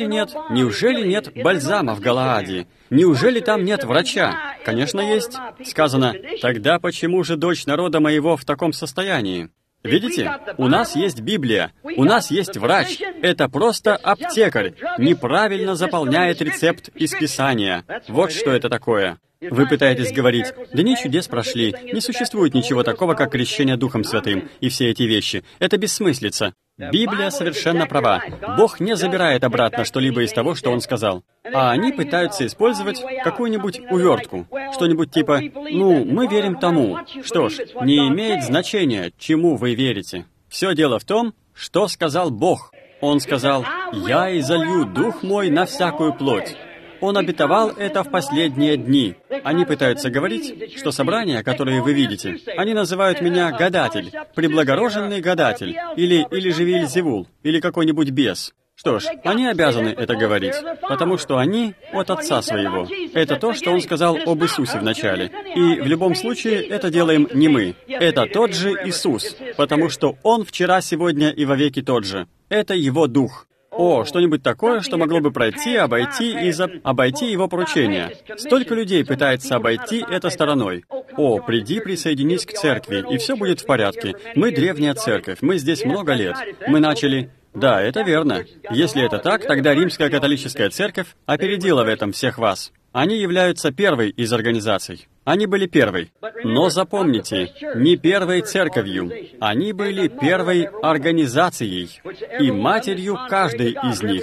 нет бальзама в Галааде? Неужели там нет врача? Конечно, есть. Сказано: тогда почему же дочь народа моего в таком состоянии? Видите, у нас есть Библия, у нас есть врач. Это просто аптекарь неправильно заполняет рецепт из Писания. Вот что это такое. Вы пытаетесь говорить: да не чудес прошли, не существует ничего такого, как крещение Духом Святым, и все эти вещи. Это бессмыслица. Библия совершенно права. Бог не забирает обратно что-либо из того, что Он сказал. А они пытаются использовать какую-нибудь увертку. Что-нибудь типа: ну, мы верим тому. Что ж, не имеет значения, чему вы верите. Все дело в том, что сказал Бог. Он сказал: «Я изолью Дух Мой на всякую плоть». Он обетовал это в последние дни. Они пытаются говорить, что собрания, которые вы видите, они называют меня гадатель, преблагороженный гадатель, или же Вельзевул, или какой-нибудь бес. Что ж, они обязаны это говорить, потому что они от Отца Своего. Это то, что Он сказал об Иисусе в начале. И в любом случае это делаем не мы. Это тот же Иисус, потому что Он вчера, сегодня и вовеки тот же. Это Его Дух. О, что-нибудь такое, что могло бы пройти, обойти Его поручение. Столько людей пытается обойти это стороной. О, приди, присоединись к церкви, и все будет в порядке. Мы древняя церковь, мы здесь много лет. Мы начали... Да, это верно. Если это так, тогда Римская католическая церковь опередила в этом всех вас. Они являются первой из организаций. Они были первой. Но запомните, не первой церковью. Они были первой организацией и матерью каждой из них,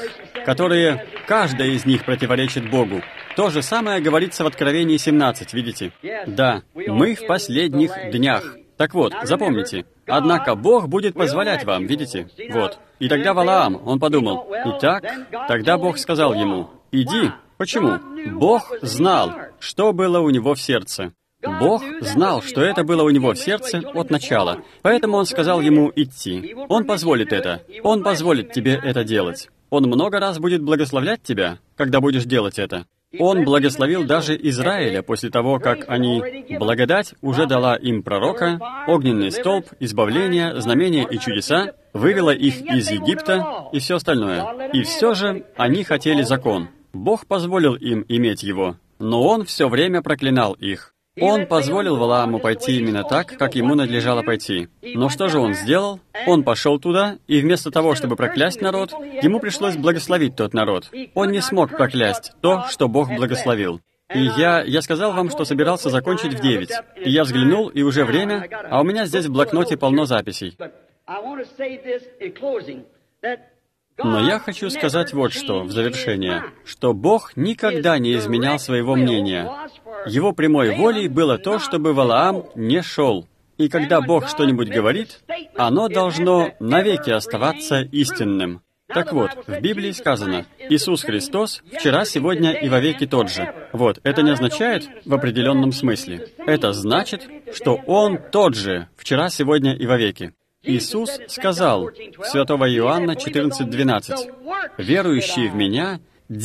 каждая из них противоречит Богу. То же самое говорится в Откровении 17, видите? Да, мы в последних днях. Так вот, запомните, однако Бог будет позволять вам, видите? Вот. И тогда Валаам, он подумал: итак, тогда Бог сказал ему: иди. Почему? Бог знал, что было у него в сердце. Бог знал, что это было у него в сердце от начала, поэтому Он сказал ему идти. Он позволит это. Он позволит тебе это делать. Он много раз будет благословлять тебя, когда будешь делать это. Он благословил даже Израиля после того, как благодать уже дала им пророка, огненный столб, избавление, знамения и чудеса, вывела их из Египта и все остальное. И все же они хотели закон. Бог позволил им иметь его, но Он все время проклинал их. Он позволил Валааму пойти именно так, как ему надлежало пойти. Но что же он сделал? Он пошел туда, и вместо того, чтобы проклясть народ, ему пришлось благословить тот народ. Он не смог проклясть то, что Бог благословил. И я сказал вам, что собирался закончить в 9. И я взглянул, и уже время, а у меня здесь в блокноте полно записей. Но я хочу сказать вот что в завершение, что Бог никогда не изменял своего мнения. Его прямой волей было то, чтобы Валаам не шел. И когда Бог что-нибудь говорит, оно должно навеки оставаться истинным. Так вот, в Библии сказано, Иисус Христос вчера, сегодня и вовеки тот же. Вот, это не означает в определенном смысле. Это значит, что Он тот же вчера, сегодня и вовеки. Иисус сказал в Святого Иоанна 14:12, «Верующий в Меня,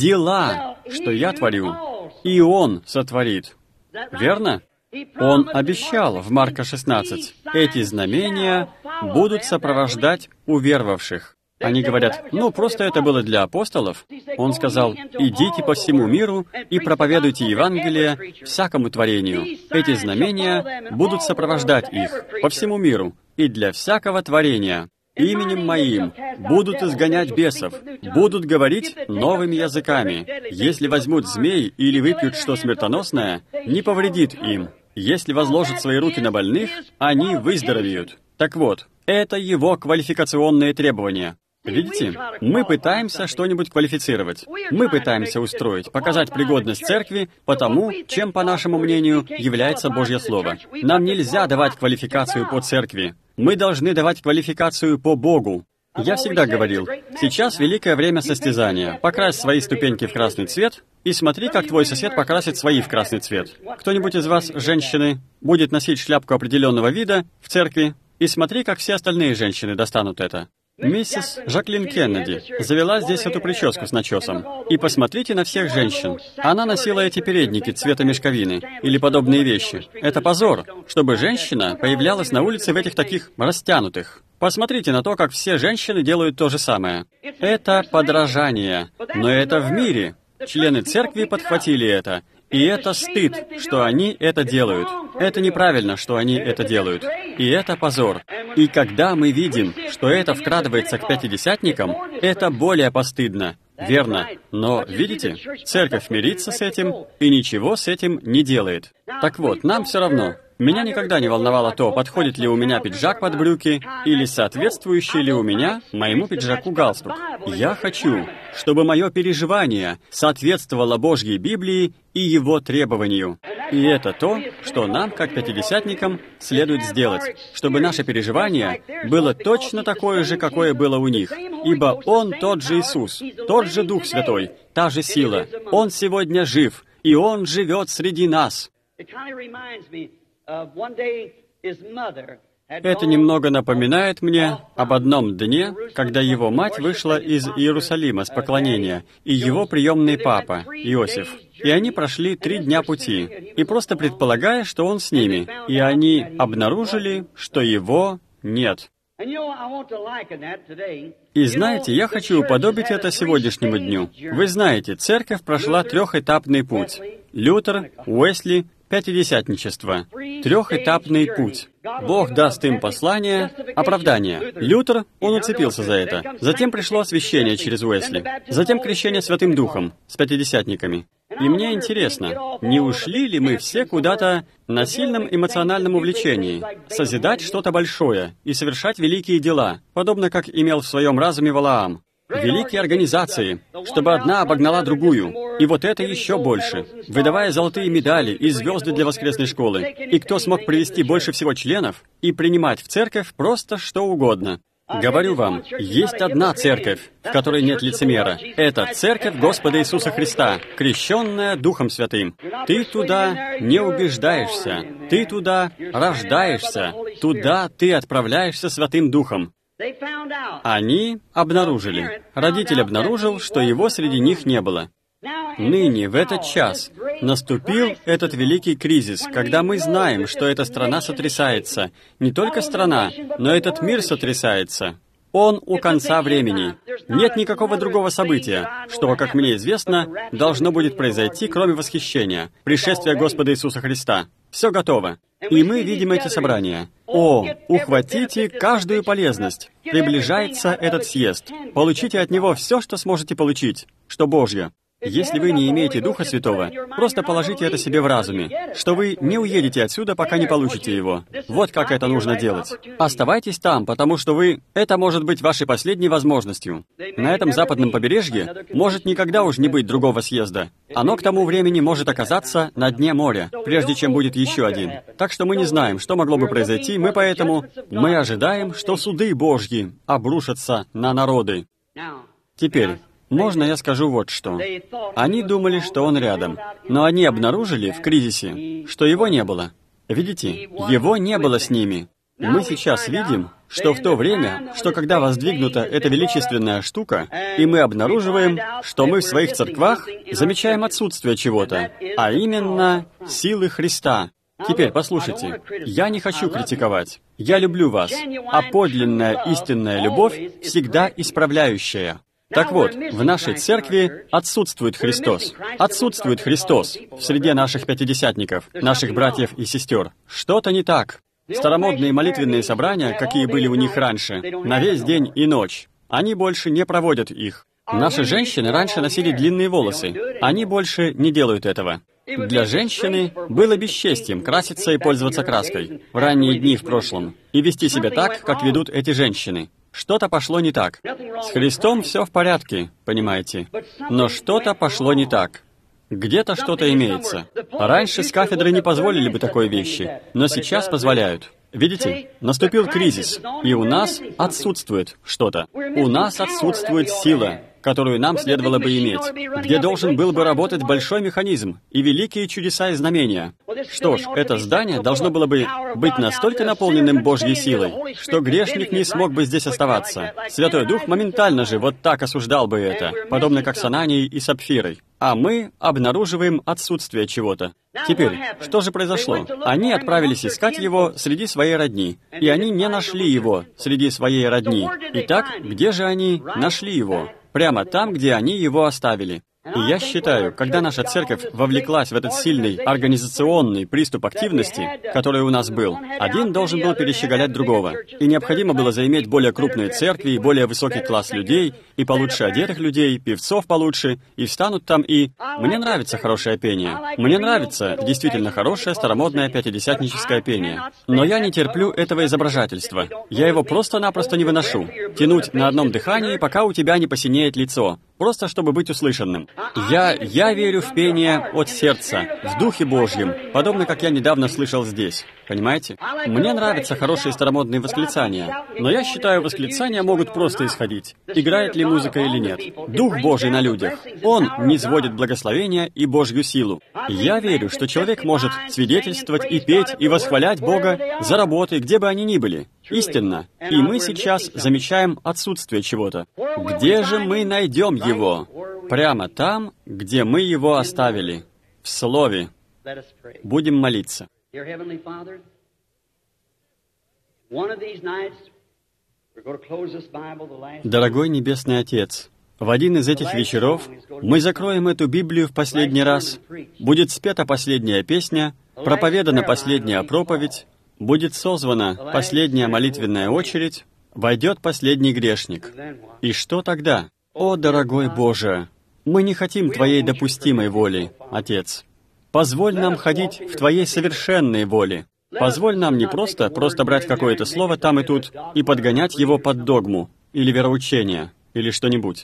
дела, что Я творю, и Он сотворит». Верно? Он обещал в Марка 16, «Эти знамения будут сопровождать уверовавших». Они говорят, просто это было для апостолов. Он сказал, идите по всему миру и проповедуйте Евангелие всякому творению. Эти знамения будут сопровождать их по всему миру и для всякого творения. Именем Моим будут изгонять бесов, будут говорить новыми языками. Если возьмут змей или выпьют что смертоносное, не повредит им. Если возложат свои руки на больных, они выздоровеют. Так вот, это его квалификационные требования. Видите, мы пытаемся что-нибудь квалифицировать. Мы пытаемся устроить, показать пригодность церкви по тому, чем, по нашему мнению, является Божье Слово. Нам нельзя давать квалификацию по церкви. Мы должны давать квалификацию по Богу. Я всегда говорил, сейчас великое время состязания. Покрась свои ступеньки в красный цвет и смотри, как твой сосед покрасит свои в красный цвет. Кто-нибудь из вас, женщины, будет носить шляпку определенного вида в церкви, и смотри, как все остальные женщины достанут это. Миссис Жаклин Кеннеди завела здесь эту прическу с начесом. И посмотрите на всех женщин. Она носила эти передники цвета мешковины или подобные вещи. Это позор, чтобы женщина появлялась на улице в этих таких растянутых. Посмотрите на то, как все женщины делают то же самое. Это подражание, но это в мире. Члены церкви подхватили это. И это стыд, что они это делают. Это неправильно, что они это делают. И это позор. И когда мы видим, что это вкрадывается к пятидесятникам, это более постыдно. Верно. Но, видите, церковь мирится с этим и ничего с этим не делает. Так вот, нам все равно. Меня никогда не волновало то, подходит ли у меня пиджак под брюки, или соответствующий ли у меня моему пиджаку галстук. Я хочу, чтобы мое переживание соответствовало Божьей Библии и Его требованию. И это то, что нам, как пятидесятникам, следует сделать, чтобы наше переживание было точно такое же, какое было у них. Ибо Он тот же Иисус, тот же Дух Святой, та же сила. Он сегодня жив, и Он живет среди нас. Это немного напоминает мне об одном дне, когда его мать вышла из Иерусалима с поклонения, и его приемный папа, Иосиф. И они прошли 3 дня пути, и просто предполагая, что он с ними, и они обнаружили, что его нет. И знаете, я хочу уподобить это сегодняшнему дню. Вы знаете, церковь прошла 3-этапный путь. Лютер, Уэсли, пятидесятничество. 3-этапный путь. Бог даст им послание, оправдание. Лютер, он уцепился за это. Затем пришло освящение через Уэсли. Затем крещение Святым Духом с пятидесятниками. И мне интересно, не ушли ли мы все куда-то на сильном эмоциональном увлечении, созидать что-то большое и совершать великие дела, подобно как имел в своем разуме Валаам? Великие организации, чтобы одна обогнала другую, и вот это еще больше, выдавая золотые медали и звезды для воскресной школы. И кто смог привести больше всего членов и принимать в церковь просто что угодно. Говорю вам, есть одна церковь, в которой нет лицемера. Это церковь Господа Иисуса Христа, крещенная Духом Святым. Ты туда не убеждаешься, ты туда рождаешься, туда ты отправляешься Святым Духом. Они обнаружили, родитель обнаружил, что его среди них не было. Ныне, в этот час, наступил этот великий кризис, когда мы знаем, что эта страна сотрясается. Не только страна, но этот мир сотрясается. Он у конца времени. Нет никакого другого события, что, как мне известно, должно будет произойти, кроме восхищения, пришествия Господа Иисуса Христа. Все готово. И мы видим эти собрания. О, ухватите каждую полезность. Приближается этот съезд. Получите от него все, что сможете получить, что Божье. Если вы не имеете Духа Святого, просто положите это себе в разуме, что вы не уедете отсюда, пока не получите его. Вот как это нужно делать. Оставайтесь там, потому что это может быть вашей последней возможностью. На этом западном побережье может никогда уж не быть другого съезда. Оно к тому времени может оказаться на дне моря, прежде чем будет еще один. Так что мы не знаем, что могло бы произойти, мы ожидаем, что суды Божьи обрушатся на народы. Теперь, можно я скажу вот что? Они думали, что он рядом, но они обнаружили в кризисе, что его не было. Видите, его не было с ними. Мы сейчас видим, что в то время, что когда воздвигнута эта величественная штука, и мы обнаруживаем, что мы в своих церквах замечаем отсутствие чего-то, а именно силы Христа. Теперь послушайте, я не хочу критиковать. Я люблю вас, а подлинная истинная любовь всегда исправляющая. Так вот, в нашей церкви отсутствует Христос. Отсутствует Христос в среде наших пятидесятников, наших братьев и сестер. Что-то не так. Старомодные молитвенные собрания, какие были у них раньше, на весь день и ночь, они больше не проводят их. Наши женщины раньше носили длинные волосы. Они больше не делают этого. Для женщины было бесчестием краситься и пользоваться краской в ранние дни в прошлом и вести себя так, как ведут эти женщины. Что-то пошло не так. С Христом все в порядке, понимаете? Но что-то пошло не так. Где-то что-то имеется. Раньше с кафедры не позволили бы такой вещи, но сейчас позволяют. Видите, наступил кризис, и у нас отсутствует что-то. У нас отсутствует сила, которую нам следовало бы иметь, где должен был бы работать большой механизм и великие чудеса и знамения. Что ж, это здание должно было бы быть настолько наполненным Божьей силой, что грешник не смог бы здесь оставаться. Святой Дух моментально же вот так осуждал бы это, подобно как с Ананией и Сапфирой. А мы обнаруживаем отсутствие чего-то. Теперь, что же произошло? Они отправились искать его среди своей родни, и они не нашли его среди своей родни. Итак, где же они нашли его? Прямо там, где они его оставили. И я считаю, когда наша церковь вовлеклась в этот сильный организационный приступ активности, который у нас был, один должен был перещеголять другого. И необходимо было заиметь более крупные церкви, и более высокий класс людей, и получше одетых людей, певцов получше, и встанут там и... Мне нравится хорошее пение. Мне нравится действительно хорошее старомодное пятидесятническое пение. Но я не терплю этого изображательства. Я его просто-напросто не выношу. Тянуть на одном дыхании, пока у тебя не посинеет лицо. Просто чтобы быть услышанным. Я верю в пение от сердца, в Духе Божьем, подобно как я недавно слышал здесь. Понимаете? Мне нравятся хорошие старомодные восклицания, но я считаю, восклицания могут просто исходить, играет ли музыка или нет. Дух Божий на людях. Он низводит благословение и Божью силу. Я верю, что человек может свидетельствовать и петь, и восхвалять Бога за работой, где бы они ни были. Истинно. И мы сейчас замечаем отсутствие чего-то. Где же мы найдем его? Прямо там, где мы его оставили. В Слове. Будем молиться. Дорогой Небесный Отец, в один из этих вечеров мы закроем эту Библию в последний раз, будет спета последняя песня, проповедана последняя проповедь, будет созвана последняя молитвенная очередь, войдет последний грешник. И что тогда? О, дорогой Боже, мы не хотим Твоей допустимой воли, Отец. Позволь нам ходить в Твоей совершенной воле. Позволь нам не просто брать какое-то слово там и тут и подгонять его под догму, или вероучение, или что-нибудь.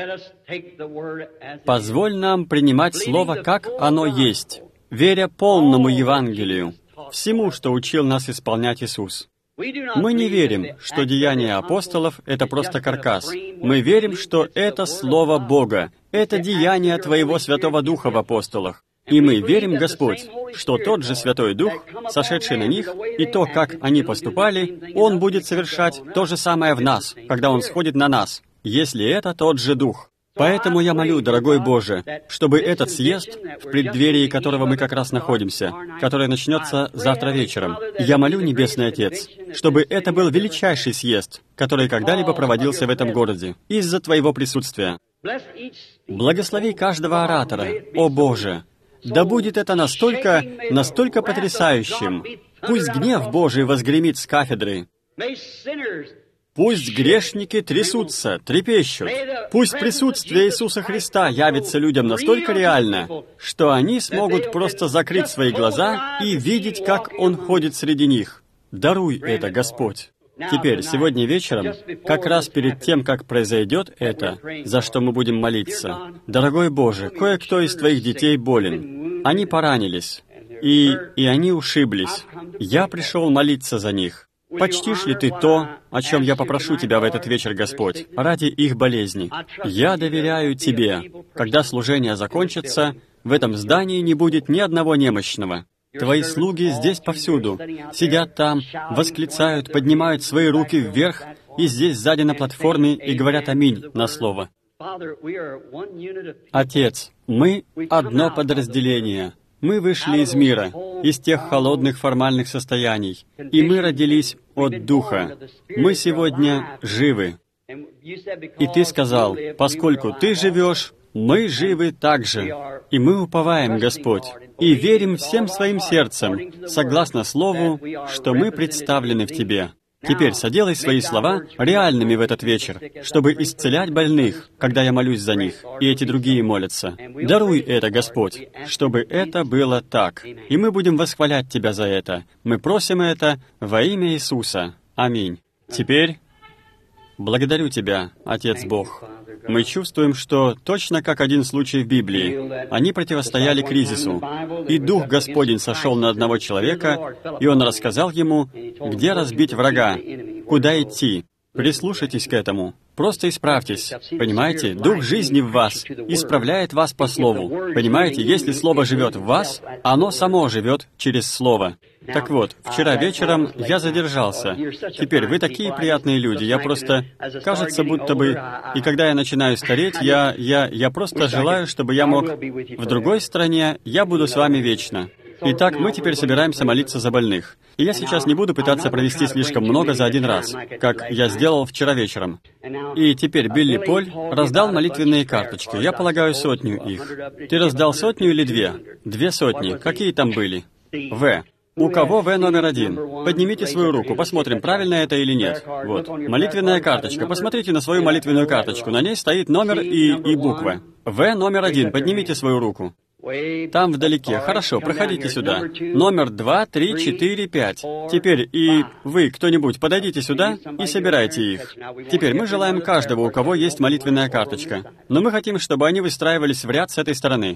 Позволь нам принимать Слово, как оно есть, веря полному Евангелию, всему, что учил нас исполнять Иисус. Мы не верим, что деяния апостолов — это просто каркас. Мы верим, что это Слово Бога, это деяние Твоего Святого Духа в апостолах. И мы верим, Господь, что тот же Святой Дух, сошедший на них, и то, как они поступали, Он будет совершать то же самое в нас, когда Он сходит на нас, если это тот же Дух. Поэтому я молю, дорогой Боже, чтобы этот съезд, в преддверии которого мы как раз находимся, который начнется завтра вечером, я молю, Небесный Отец, чтобы это был величайший съезд, который когда-либо проводился в этом городе, из-за Твоего присутствия. Благослови каждого оратора, о Боже! Да будет это настолько потрясающим. Пусть гнев Божий возгремит с кафедры. Пусть грешники трясутся, трепещут. Пусть присутствие Иисуса Христа явится людям настолько реально, что они смогут просто закрыть свои глаза и видеть, как Он ходит среди них. Даруй это, Господь. Теперь, сегодня вечером, как раз перед тем, как произойдет это, за что мы будем молиться, дорогой Боже, кое-кто из Твоих детей болен. Они поранились, и они ушиблись. Я пришел молиться за них. Почтишь ли Ты то, о чем я попрошу Тебя в этот вечер, Господь, ради их болезни? Я доверяю Тебе. Когда служение закончится, в этом здании не будет ни одного немощного. Твои слуги здесь повсюду, сидят там, восклицают, поднимают свои руки вверх, и здесь сзади на платформе, и говорят «Аминь» на слово. Отец, мы одно подразделение. Мы вышли из мира, из тех холодных формальных состояний, и мы родились от Духа. Мы сегодня живы. И Ты сказал, поскольку Ты живешь, мы живы также. И мы уповаем, Господь, и верим всем своим сердцем, согласно Слову, что мы представлены в Тебе. Теперь соделай свои слова реальными в этот вечер, чтобы исцелять больных, когда я молюсь за них, и эти другие молятся. Даруй это, Господь, чтобы это было так. И мы будем восхвалять Тебя за это. Мы просим это во имя Иисуса. Аминь. Теперь благодарю Тебя, Отец Бог. Мы чувствуем, что точно как один случай в Библии, они противостояли кризису, и Дух Господень сошел на одного человека, и Он рассказал ему, где разбить врага, куда идти. Прислушайтесь к этому. Просто исправьтесь. Понимаете? Дух жизни в вас исправляет вас по Слову. Понимаете? Если Слово живет в вас, оно само живет через Слово. Так вот, вчера вечером я задержался. Теперь вы такие приятные люди. Я просто... Кажется, будто бы... И когда я начинаю стареть, я просто желаю, чтобы я мог... В другой стране я буду с вами вечно. Итак, мы теперь собираемся молиться за больных. И я сейчас не буду пытаться провести слишком много за один раз, как я сделал вчера вечером. И теперь Билли Поль раздал молитвенные карточки. Я полагаю, 100 их. Ты раздал 100 или 2? 200. Какие там были? В. У кого В номер 1? Поднимите свою руку, посмотрим, правильно это или нет. Вот. Молитвенная карточка. Посмотрите на свою молитвенную карточку. На ней стоит номер и буква. В номер 1. Поднимите свою руку. Там вдалеке. Хорошо, проходите сюда. Номер 2, 3, 4, 5. Теперь и вы, кто-нибудь, подойдите сюда и собирайте их. Теперь мы желаем каждого, у кого есть молитвенная карточка. Но мы хотим, чтобы они выстраивались в ряд с этой стороны.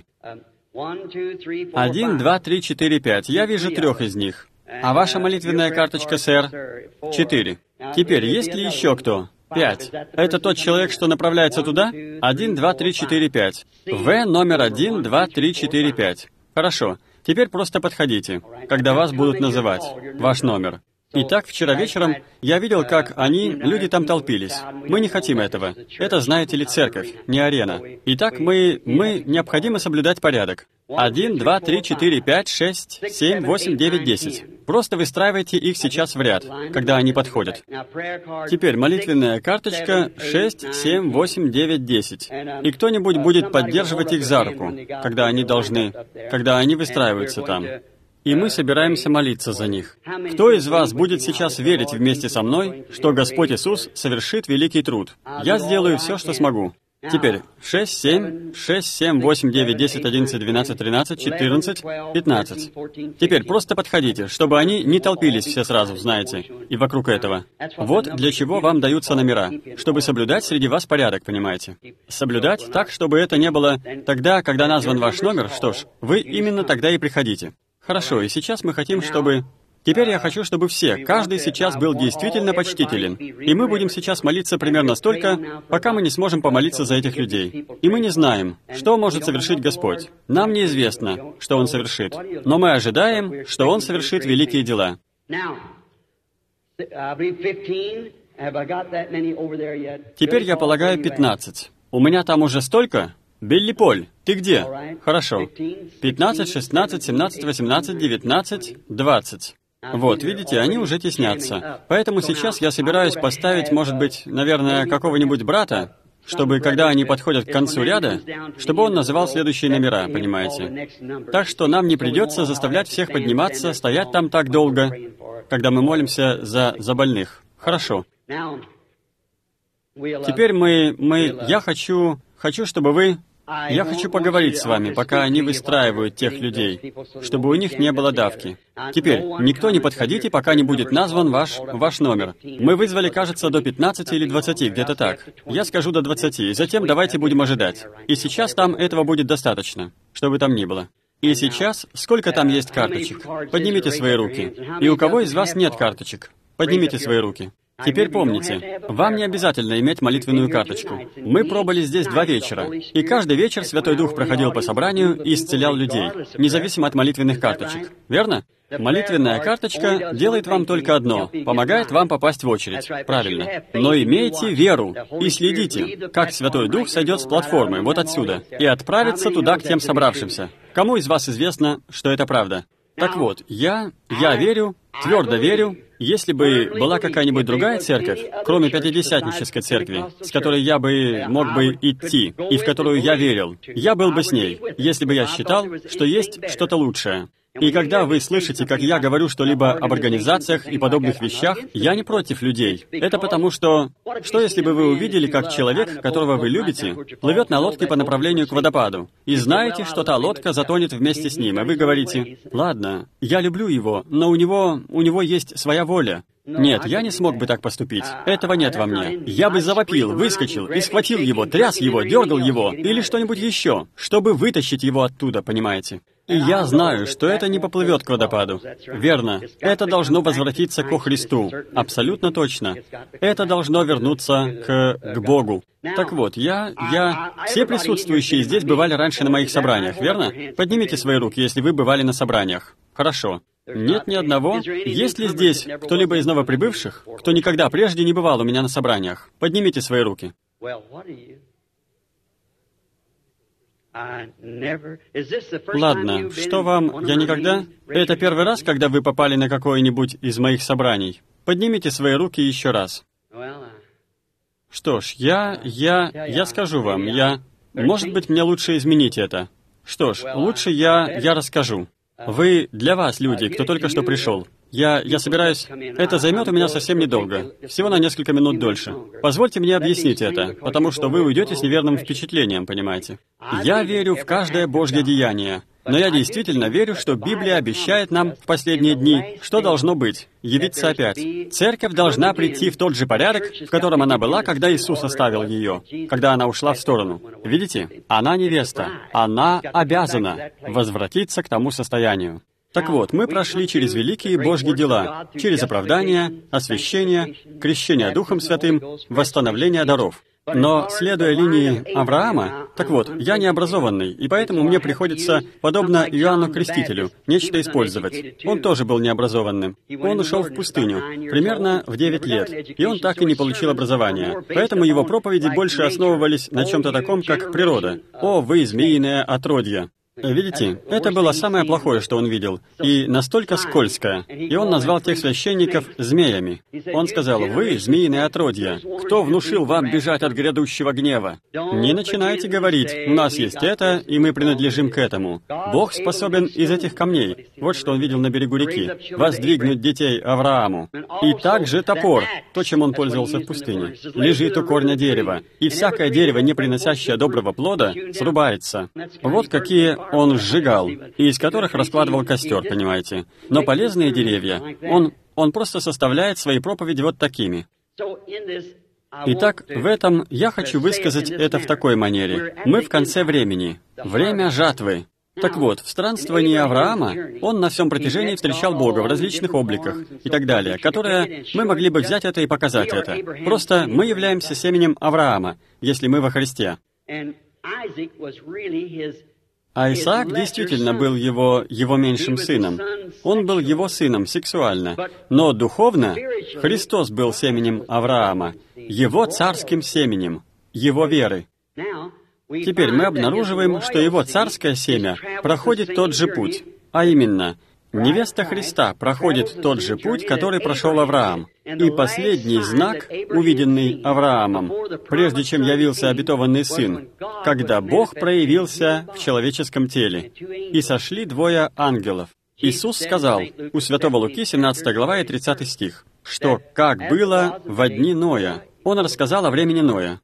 1, 2, 3, 4, 5. Я вижу 3 из них. А ваша молитвенная карточка, сэр? 4. Теперь, есть ли еще кто? 5. Это тот человек, что направляется туда? 1, 2, 3, 4, 5. В номер 1, 2, 3, 4, 5. Хорошо. Теперь просто подходите, когда вас будут называть. Ваш номер. Итак, вчера вечером я видел, как люди там толпились. Мы не хотим этого. Это, знаете ли, церковь, не арена. Итак, необходимо соблюдать порядок. 1, 2, 3, 4, 5, 6, 7, 8, 9, 10. Просто выстраивайте их сейчас в ряд, когда они подходят. Теперь молитвенная карточка 6, 7, 8, 9, 10. И кто-нибудь будет поддерживать их за руку, когда они выстраиваются там. И мы собираемся молиться за них. Кто из вас будет сейчас верить вместе со мной, что Господь Иисус совершит великий труд? Я сделаю все, что смогу. Теперь 6, 7, 8, 9, 10, 11, 12, 13, 14, 15. Теперь просто подходите, чтобы они не толпились все сразу, знаете, и вокруг этого. Вот для чего вам даются номера, чтобы соблюдать среди вас порядок, понимаете? Соблюдать так, чтобы это не было тогда, когда назван ваш номер, что ж, вы именно тогда и приходите. Хорошо, и сейчас мы хотим, чтобы... Теперь я хочу, чтобы все, каждый сейчас был действительно почтителен. И мы будем сейчас молиться примерно столько, пока мы не сможем помолиться за этих людей. И мы не знаем, что может совершить Господь. Нам неизвестно, что Он совершит. Но мы ожидаем, что Он совершит великие дела. Теперь, я полагаю, 15. У меня там уже столько? Билли Поль, ты где? Хорошо. 15, 16, 17, 18, 19, 20. Вот, видите, они уже теснятся. Поэтому сейчас я собираюсь поставить, может быть, наверное, какого-нибудь брата, чтобы, когда они подходят к концу ряда, чтобы он называл следующие номера, понимаете? Так что нам не придется заставлять всех подниматься, стоять там так долго, когда мы молимся за больных. Хорошо. Теперь я хочу, чтобы вы... Я хочу поговорить с вами, пока они выстраивают тех людей, чтобы у них не было давки. Теперь, никто не подходите, пока не будет назван ваш номер. Мы вызвали, кажется, до 15 или 20, где-то так. Я скажу до 20, и затем давайте будем ожидать. И сейчас там этого будет достаточно, что бы там ни было. И сейчас, сколько там есть карточек? Поднимите свои руки. И у кого из вас нет карточек? Поднимите свои руки. Теперь помните, вам не обязательно иметь молитвенную карточку. Мы пробыли здесь 2 вечера, и каждый вечер Святой Дух проходил по собранию и исцелял людей, независимо от молитвенных карточек. Верно? Молитвенная карточка делает вам только одно — помогает вам попасть в очередь. Правильно. Но имейте веру и следите, как Святой Дух сойдет с платформы, вот отсюда, и отправится туда к тем собравшимся. Кому из вас известно, что это правда? Так вот, я верю, твердо верю, если бы была какая-нибудь другая церковь, кроме Пятидесятнической церкви, с которой я бы мог бы идти, и в которую я верил, я был бы с ней, если бы я считал, что есть что-то лучшее. И когда вы слышите, как я говорю что-либо об организациях и подобных вещах, я не против людей. Это потому, что если бы вы увидели, как человек, которого вы любите, плывет на лодке по направлению к водопаду, и знаете, что та лодка затонет вместе с ним, и вы говорите: «Ладно, я люблю его, но у него есть своя воля». Нет, я не смог бы так поступить. Этого нет во мне. Я бы завопил, выскочил и схватил его, тряс его, дергал его, или что-нибудь еще, чтобы вытащить его оттуда, понимаете? И я знаю, что это не поплывет к водопаду. Верно. Это должно возвратиться ко Христу. Абсолютно точно. Это должно вернуться к Богу. Так вот, все присутствующие здесь бывали раньше на моих собраниях, верно? Поднимите свои руки, если вы бывали на собраниях. Хорошо. Нет ни одного? Есть ли здесь кто-либо из новоприбывших, кто никогда прежде не бывал у меня на собраниях? Поднимите свои руки. Ладно, что вам, я никогда? Это первый раз, когда вы попали на какое-нибудь из моих собраний? Поднимите свои руки еще раз. Что ж, я скажу вам, может быть, мне лучше изменить это. Что ж, лучше я расскажу. Для вас, люди, кто только что пришел, я собираюсь... Это займет у меня совсем недолго, всего на несколько минут дольше. Позвольте мне объяснить это, потому что вы уйдете с неверным впечатлением, понимаете? Я верю в каждое Божье деяние, но я действительно верю, что Библия обещает нам в последние дни, что должно быть, явиться опять. Церковь должна прийти в тот же порядок, в котором она была, когда Иисус оставил ее, когда она ушла в сторону. Видите? Она невеста. Она обязана возвратиться к тому состоянию. Так вот, мы прошли через великие Божьи дела, через оправдание, освящение, крещение Духом Святым, восстановление даров. Но, следуя линии Авраама, так вот, я необразованный, и поэтому мне приходится, подобно Иоанну Крестителю, нечто использовать. Он тоже был необразованным. Он ушел в пустыню, примерно в 9 лет, и он так и не получил образования. Поэтому его проповеди больше основывались на чем-то таком, как природа. «О, вы, змеиное отродье!» Видите, это было самое плохое, что он видел, и настолько скользкое. И он назвал тех священников змеями. Он сказал: «Вы, змеиные отродья, кто внушил вам бежать от грядущего гнева? Не начинайте говорить: у нас есть это, и мы принадлежим к этому. Бог способен из этих камней». Вот что он видел на берегу реки. «Воздвигнуть детей Аврааму». И также топор, то, чем он пользовался в пустыне, лежит у корня дерева, и всякое дерево, не приносящее доброго плода, срубается. Вот какие он сжигал, и из которых раскладывал костер, понимаете. Но полезные деревья, он просто составляет свои проповеди вот такими. Итак, в этом я хочу высказать это в такой манере. Мы в конце времени. Время жатвы. Так вот, в странствовании Авраама он на всем протяжении встречал Бога в различных обликах и так далее, которые мы могли бы взять это и показать это. Просто мы являемся семенем Авраама, если мы во Христе. А Исаак действительно был его меньшим сыном. Он был его сыном сексуально. Но духовно Христос был семенем Авраама, его царским семенем, его веры. Теперь мы обнаруживаем, что его царское семя проходит тот же путь, а именно, невеста Христа проходит тот же путь, который прошел Авраам. И последний знак, увиденный Авраамом, прежде чем явился обетованный Сын, когда Бог проявился в человеческом теле, и сошли 2 ангелов. Иисус сказал у святого Луки, 17 глава и 30 стих, что «как было во дни Ноя, Он рассказал о времени Ноя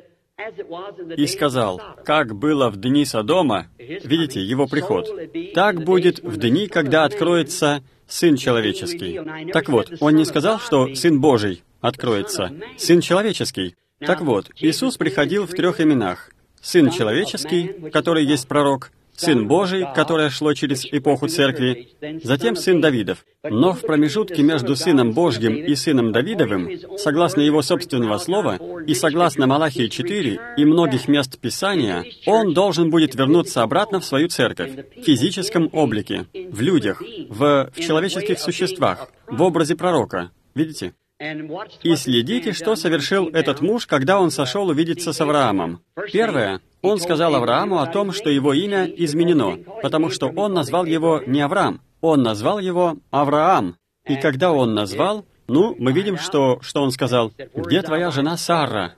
и сказал, как было в дни Содома, видите, его приход, так будет в дни, когда откроется Сын Человеческий. Так вот, он не сказал, что Сын Божий откроется, Сын Человеческий. Так вот, Иисус приходил в 3 именах. Сын Человеческий, который есть пророк, Сын Божий, которое шло через эпоху Церкви, затем Сын Давидов. Но в промежутке между Сыном Божьим и Сыном Давидовым, согласно его собственного слова, и согласно Малахии 4 и многих мест Писания, он должен будет вернуться обратно в свою церковь, в физическом облике, в людях, в человеческих существах, в образе пророка. Видите? И следите, что совершил этот муж, когда он сошел увидеться с Авраамом. Первое, он сказал Аврааму о том, что его имя изменено, потому что он назвал его не Авраам, он назвал его Авраам. И когда он назвал, мы видим, что он сказал, «Где твоя жена Сара?»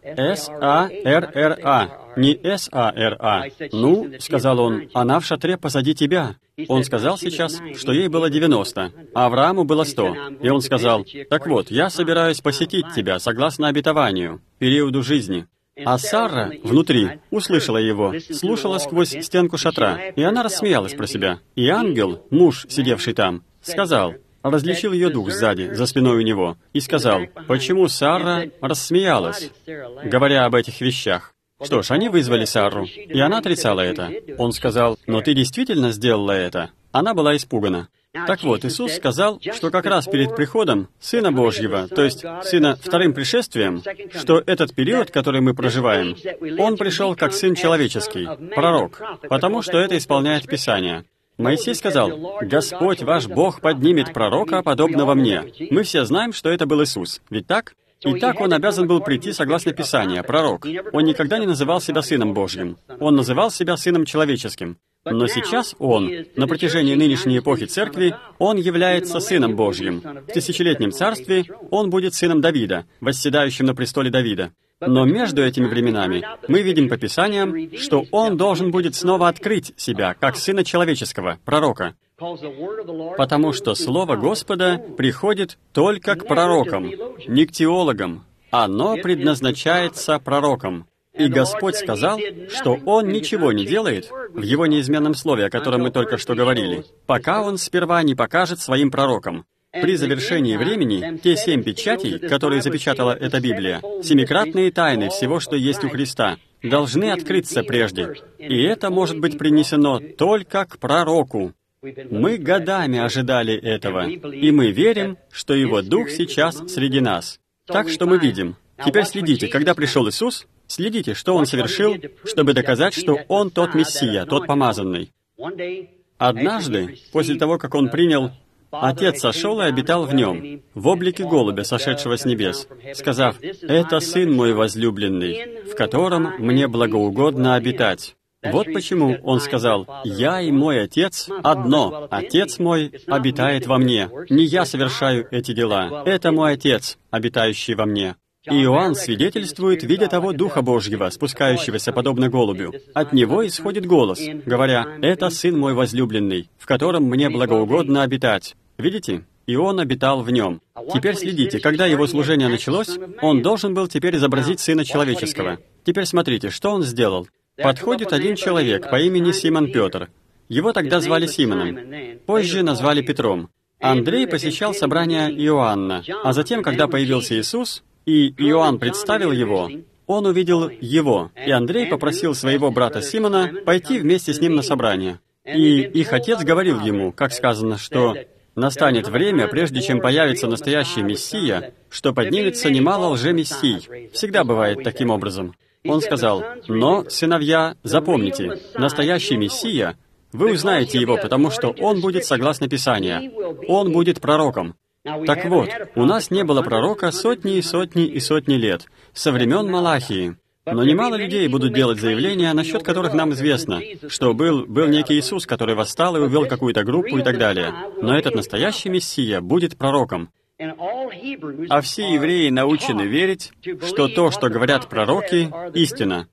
С-А-Р-Р-А, не С-А-Р-А. Сказал он, «Она в шатре позади тебя». Он сказал сейчас, что ей было 90, а Аврааму было 100. И он сказал, «Так вот, я собираюсь посетить тебя, согласно обетованию, периоду жизни». А Сара внутри услышала его, слушала сквозь стенку шатра, и она рассмеялась про себя. И ангел, муж, сидевший там, сказал, различил ее дух сзади, за спиной у него, и сказал, почему Сара рассмеялась, говоря об этих вещах. Что ж, они вызвали Сару, и она отрицала это. Он сказал, «Но ты действительно сделала это?» Она была испугана. Так вот, Иисус сказал, что как раз перед приходом Сына Божьего, то есть Сына вторым пришествием, что этот период, который мы проживаем, Он пришел как Сын Человеческий, пророк, потому что это исполняет Писание. Моисей сказал, «Господь ваш Бог поднимет пророка, подобного мне». Мы все знаем, что это был Иисус, ведь так? И так он обязан был прийти согласно Писанию, пророк. Он никогда не называл себя Сыном Божьим. Он называл себя Сыном Человеческим. Но сейчас он, на протяжении нынешней эпохи Церкви, он является Сыном Божьим. В тысячелетнем царстве он будет сыном Давида, восседающим на престоле Давида. Но между этими временами мы видим по Писаниям, что он должен будет снова открыть себя, как Сына Человеческого, пророка. Потому что Слово Господа приходит только к пророкам, не к теологам. Оно предназначается пророкам. И Господь сказал, что Он ничего не делает в Его неизменном Слове, о котором мы только что говорили, пока Он сперва не покажет своим пророкам. При завершении времени те 7 печатей, которые запечатала эта Библия, 7-кратные тайны всего, что есть у Христа, должны открыться прежде. И это может быть принесено только к пророку. Мы годами ожидали этого, и мы верим, что Его Дух сейчас среди нас. Так что мы видим. Теперь следите, когда пришел Иисус, следите, что Он совершил, чтобы доказать, что Он тот Мессия, тот помазанный. Однажды, после того, как Он принял, Отец сошел и обитал в Нем, в облике голубя, сошедшего с небес, сказав, «Это Сын мой возлюбленный, в котором мне благоугодно обитать». Вот почему Он сказал, «Я и мой Отец одно, Отец мой обитает во мне, не я совершаю эти дела, это мой Отец, обитающий во мне». И Иоанн свидетельствует, видя того Духа Божьего, спускающегося подобно голубю. От Него исходит голос, говоря, «Это Сын мой возлюбленный, в котором мне благоугодно обитать». Видите? И Он обитал в Нем. Теперь следите, когда Его служение началось, Он должен был теперь изобразить Сына Человеческого. Теперь смотрите, что Он сделал. Подходит один человек по имени Симон Петр. Его тогда звали Симоном. Позже назвали Петром. Андрей посещал собрание Иоанна, а затем, когда появился Иисус, и Иоанн представил его, он увидел его, и Андрей попросил своего брата Симона пойти вместе с ним на собрание. И их отец говорил ему, как сказано, что настанет время, прежде чем появится настоящий Мессия, что поднимется немало лжемессий. Всегда бывает таким образом. Он сказал, «Но, сыновья, запомните, настоящий Мессия, вы узнаете его, потому что он будет согласно Писанию. Он будет пророком». Так вот, у нас не было пророка сотни и сотни и сотни лет, со времен Малахии. Но немало людей будут делать заявления, насчет которых нам известно, что был некий Иисус, который восстал и увел какую-то группу и так далее. Но этот настоящий Мессия будет пророком. А все евреи научены верить, что то, что говорят пророки, истина.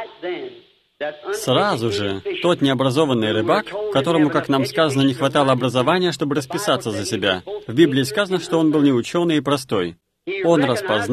Сразу же тот необразованный рыбак, которому, как нам сказано, не хватало образования, чтобы расписаться за себя, в Библии сказано, что он был неученый и простой. Он распознал,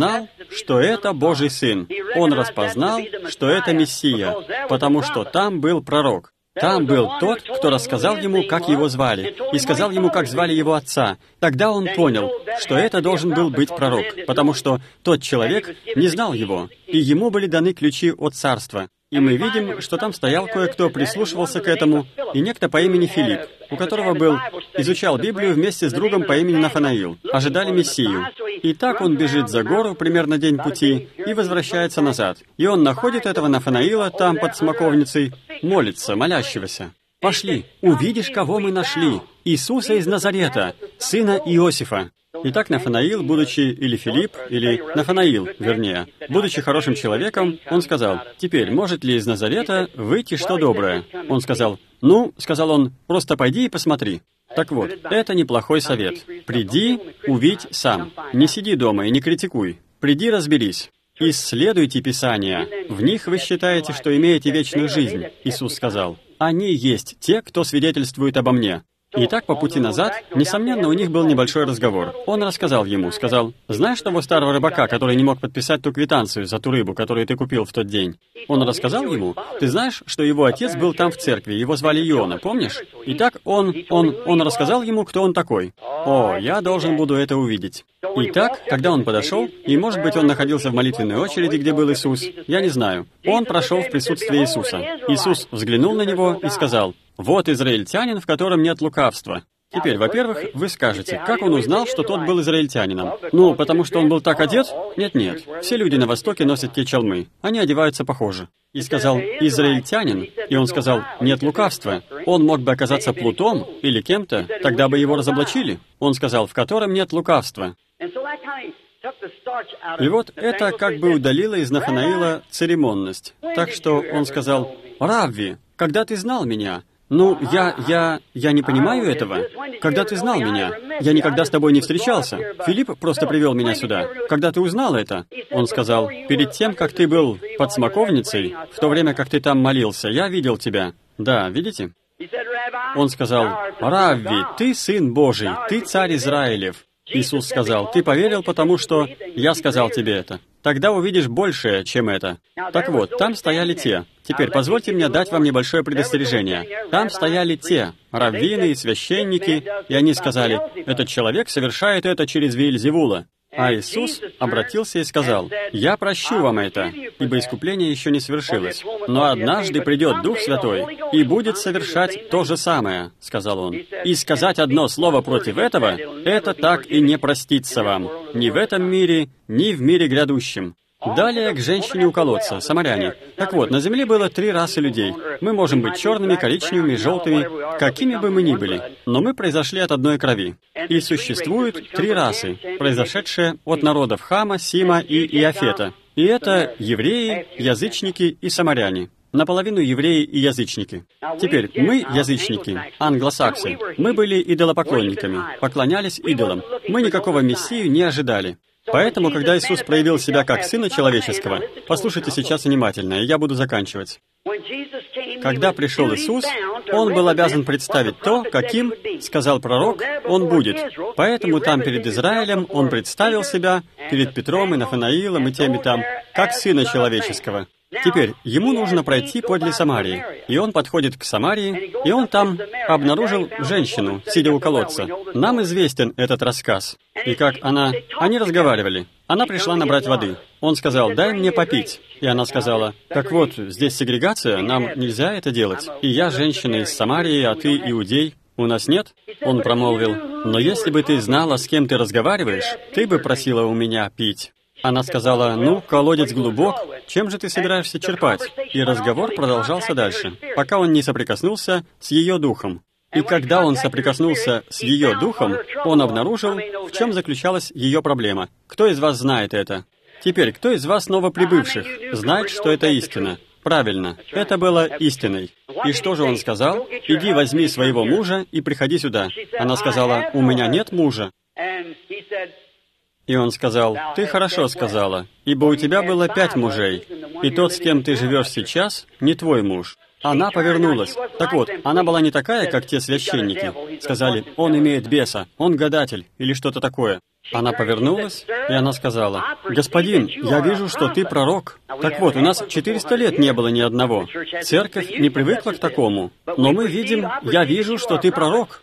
что это Божий Сын. Он распознал, что это Мессия, потому что там был пророк. Там был тот, кто рассказал ему, как его звали, и сказал ему, как звали его отца. Тогда он понял, что это должен был быть пророк, потому что тот человек не знал его, и ему были даны ключи от царства. И мы видим, что там стоял кое-кто, прислушивался к этому, и некто по имени Филипп, у которого изучал Библию вместе с другом по имени Нафанаил, ожидали Мессию. И так он бежит за гору, примерно день пути, и возвращается назад. И он находит этого Нафанаила там, под смоковницей, молится, молящегося. «Пошли, увидишь, кого мы нашли. Иисуса из Назарета, сына Иосифа». Итак, Нафанаил, или Филипп, или Нафанаил, вернее, будучи хорошим человеком, он сказал: «Теперь, может ли из Назарета выйти что доброе?» Он сказал: «Ну, — сказал он, — просто пойди и посмотри». Так вот, это неплохой совет. Приди, увидь сам. Не сиди дома и не критикуй. Приди, разберись. «Исследуйте Писания. В них вы считаете, что имеете вечную жизнь», — Иисус сказал. «Они есть те, кто свидетельствует обо мне». Итак, по пути назад, несомненно, у них был небольшой разговор. Он рассказал ему, сказал: «Знаешь того старого рыбака, который не мог подписать ту квитанцию за ту рыбу, которую ты купил в тот день?» Он рассказал ему: «Ты знаешь, что его отец был там в церкви, его звали Иона, помнишь?» Итак, он рассказал ему, кто он такой. «О, я должен буду это увидеть». Итак, когда он подошел, и, может быть, он находился в молитвенной очереди, где был Иисус, я не знаю, он прошел в присутствие Иисуса. Иисус взглянул на него и сказал: «Вот израильтянин, в котором нет лукавства». Теперь, во-первых, вы скажете, как он узнал, что тот был израильтянином? Ну, потому что он был так одет? Нет-нет, все люди на Востоке носят те чалмы, они одеваются похоже. И сказал: «Израильтянин», и он сказал: «Нет лукавства». Он мог бы оказаться плутом или кем-то, тогда бы его разоблачили. Он сказал: «В котором нет лукавства». И вот это как бы удалило из Нафанаила церемонность. Так что он сказал: «Равви, когда ты знал меня?» «Ну, я не понимаю этого. Когда ты знал меня? Я никогда с тобой не встречался. Филипп просто привел меня сюда. Когда ты узнал это?» Он сказал: «Перед тем, как ты был под смоковницей, в то время, как ты там молился, я видел тебя». Да, видите? Он сказал: «Равви, ты Сын Божий, ты Царь Израилев». Иисус сказал: «Ты поверил, потому что я сказал тебе это. Тогда увидишь большее, чем это». Так вот, там стояли те. Теперь позвольте мне дать вам небольшое предостережение. Там стояли те, раввины и священники, и они сказали: «Этот человек совершает это через Веельзевула». А Иисус обратился и сказал: «Я прощу вам это, ибо искупление еще не свершилось. Но однажды придет Дух Святой и будет совершать то же самое», — сказал Он. «И сказать одно слово против этого, это так и не простится вам, ни в этом мире, ни в мире грядущем». Далее к женщине у колодца, самаряне. Так вот, на земле было 3 расы людей. Мы можем быть черными, коричневыми, желтыми, какими бы мы ни были, но мы произошли от одной крови. И существуют 3 расы, произошедшие от народов Хама, Сима и Иафета. И это евреи, язычники и самаряне. Наполовину евреи и язычники. Теперь, мы, язычники, англосаксы, мы были идолопоклонниками, поклонялись идолам. Мы никакого Мессию не ожидали. Поэтому, когда Иисус проявил себя как Сына Человеческого, послушайте сейчас внимательно, и я буду заканчивать. Когда пришел Иисус, Он был обязан представить то, каким, сказал пророк, Он будет. Поэтому там перед Израилем Он представил себя, перед Петром и Нафанаилом и теми там, как Сына Человеческого. Теперь, ему нужно пройти подле Самарии. И он подходит к Самарии, и он там обнаружил женщину, сидя у колодца. Нам известен этот рассказ. И как они разговаривали. Она пришла набрать воды. Он сказал: «Дай мне попить». И она сказала: «Так вот, здесь сегрегация, нам нельзя это делать. И я женщина из Самарии, а ты иудей. У нас нет?» Он промолвил: «Но если бы ты знала, с кем ты разговариваешь, ты бы просила у меня пить». Она сказала: «Ну, колодец глубок, чем же ты собираешься черпать?» И разговор продолжался дальше, пока он не соприкоснулся с ее духом. И когда он соприкоснулся с ее духом, он обнаружил, в чем заключалась ее проблема. Кто из вас знает это? Теперь, кто из вас новоприбывших знает, что это истина? Правильно, это было истиной. И что же он сказал? «Иди, возьми своего мужа и приходи сюда». Она сказала: «У меня нет мужа». И он сказал: «Ты хорошо сказала, ибо у тебя было 5 мужей, и тот, с кем ты живешь сейчас, не твой муж». Она повернулась. Так вот, она была не такая, как те священники. Сказали, он имеет беса, он гадатель, или что-то такое. Она повернулась, и она сказала, «Господин, я вижу, что ты пророк. Так вот, у нас 400 лет не было ни одного. Церковь не привыкла к такому. Но мы видим, я вижу, что ты пророк».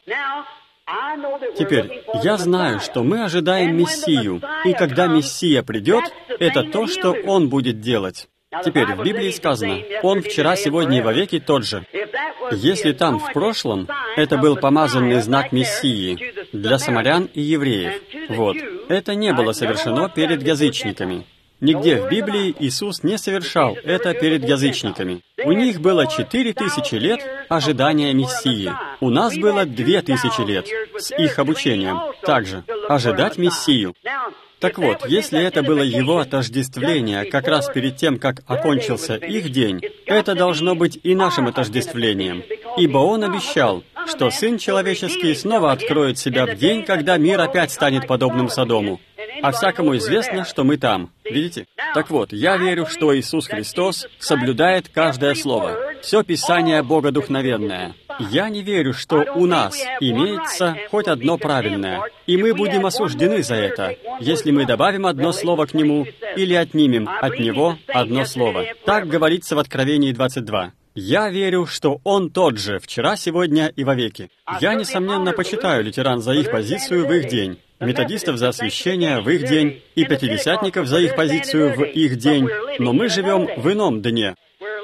Теперь, я знаю, что мы ожидаем Мессию, и когда Мессия придет, это то, что Он будет делать. Теперь, в Библии сказано, Он вчера, сегодня и вовеки тот же. Если там в прошлом это был помазанный знак Мессии для самарян и евреев, вот, это не было совершено перед язычниками. Нигде в Библии Иисус не совершал это перед язычниками. У них было 4000 лет ожидания Мессии. У нас было 2000 лет с их обучением. Также ожидать Мессию. Так вот, если это было его отождествление как раз перед тем, как окончился их день, это должно быть и нашим отождествлением. Ибо он обещал, что Сын Человеческий снова откроет себя в день, когда мир опять станет подобным Содому. А всякому известно, что мы там. Видите? Так вот, я верю, что Иисус Христос соблюдает каждое слово. Все Писание богодухновенное. Я не верю, что у нас имеется хоть одно правильное, и мы будем осуждены за это, если мы добавим одно слово к нему или отнимем от него одно слово. Так говорится в Откровении 22. Я верю, что Он тот же, вчера, сегодня и вовеки. Я, несомненно, почитаю лютеран за их позицию в их день, методистов за освящение в их день и пятидесятников за их позицию в их день, но мы живем в ином дне.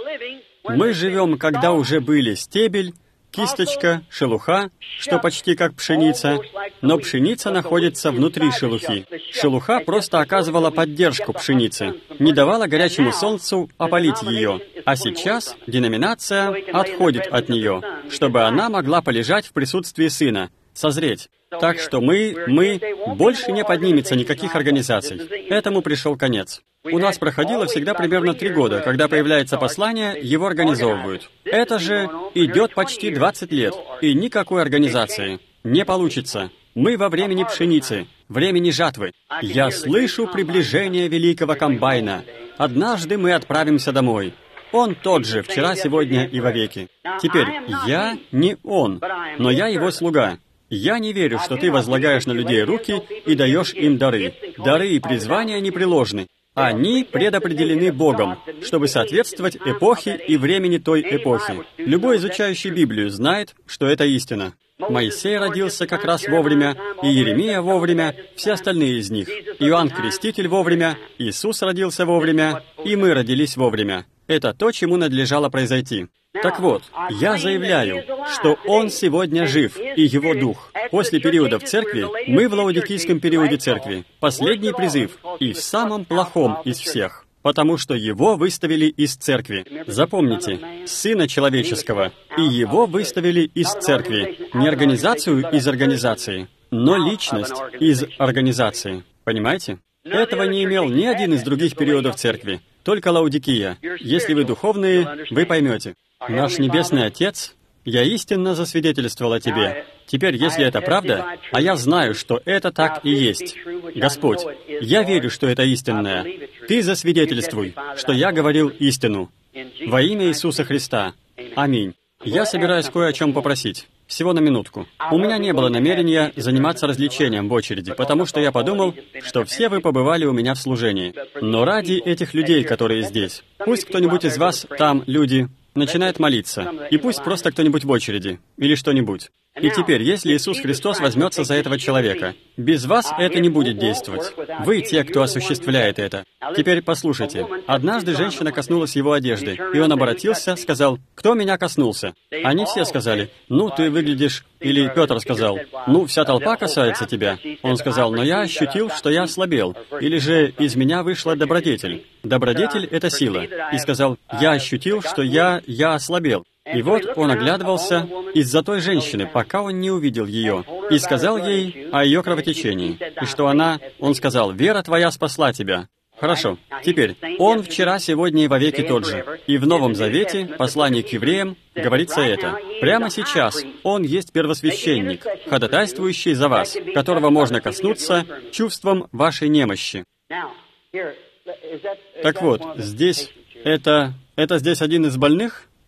Мы живем, когда уже были стебель, кисточка, шелуха, что почти как пшеница, но пшеница находится внутри шелухи. Шелуха просто оказывала поддержку пшенице, не давала горячему солнцу опалить ее, а сейчас деноминация отходит от нее, чтобы она могла полежать в присутствии Сына, созреть. Так что мы больше не поднимется никаких организаций. Этому пришел конец. У нас проходило всегда примерно 3 года. Когда появляется послание, его организовывают. Это же идет почти 20 лет, и никакой организации. Не получится. Мы во времени пшеницы, времени жатвы. Я слышу приближение великого комбайна. Однажды мы отправимся домой. Он тот же, вчера, сегодня и вовеки. Теперь, я не он, но я его слуга. Я не верю, что ты возлагаешь на людей руки и даешь им дары. Дары и призвания непреложны. Они предопределены Богом, чтобы соответствовать эпохе и времени той эпохи. Любой изучающий Библию знает, что это истина. Моисей родился как раз вовремя, и Иеремия вовремя, все остальные из них. Иоанн Креститель вовремя, Иисус родился вовремя, и мы родились вовремя. Это то, чему надлежало произойти. Так вот, я заявляю, что Он сегодня жив, и Его Дух. После периода в церкви, мы в лаодикийском периоде церкви, последний призыв, и в самом плохом из всех, потому что Его выставили из церкви. Запомните, Сына Человеческого, и Его выставили из церкви, не организацию из организации, но личность из организации. Понимаете? Этого не имел ни один из других периодов церкви, только Лаодикия. Если вы духовные, вы поймете. Наш Небесный Отец, я истинно засвидетельствовал о Тебе. Теперь, если это правда, а я знаю, что это так и есть. Господь, я верю, что это истинное. Ты засвидетельствуй, что я говорил истину. Во имя Иисуса Христа. Аминь. Я собираюсь кое о чем попросить. Всего на минутку. У меня не было намерения заниматься развлечением в очереди, потому что я подумал, что все вы побывали у меня в служении. Но ради этих людей, которые здесь, пусть кто-нибудь из вас, там, люди, начинает молиться, и пусть просто кто-нибудь в очереди, или что-нибудь. И теперь, если Иисус Христос возьмется за этого человека, без вас это не будет действовать. Вы те, кто осуществляет это. Теперь послушайте. Однажды женщина коснулась его одежды, и он обратился, сказал, «Кто меня коснулся?» Они все сказали, «Ну, ты выглядишь...» Или Петр сказал, «Ну, вся толпа касается тебя». Он сказал, «Но я ощутил, что я ослабел». Или же «Из меня вышла добродетель». Добродетель — это сила. И сказал, «Я ощутил, что я ослабел». И вот он оглядывался из-за той женщины, пока он не увидел ее, и сказал ей о ее кровотечении, и что он сказал, «Вера твоя спасла тебя». Хорошо. Теперь, Он вчера, сегодня и вовеки тот же. И в Новом Завете, послании к евреям, говорится это. Прямо сейчас Он есть первосвященник, ходатайствующий за вас, которого можно коснуться чувством вашей немощи. Так вот, здесь, это здесь один из больных?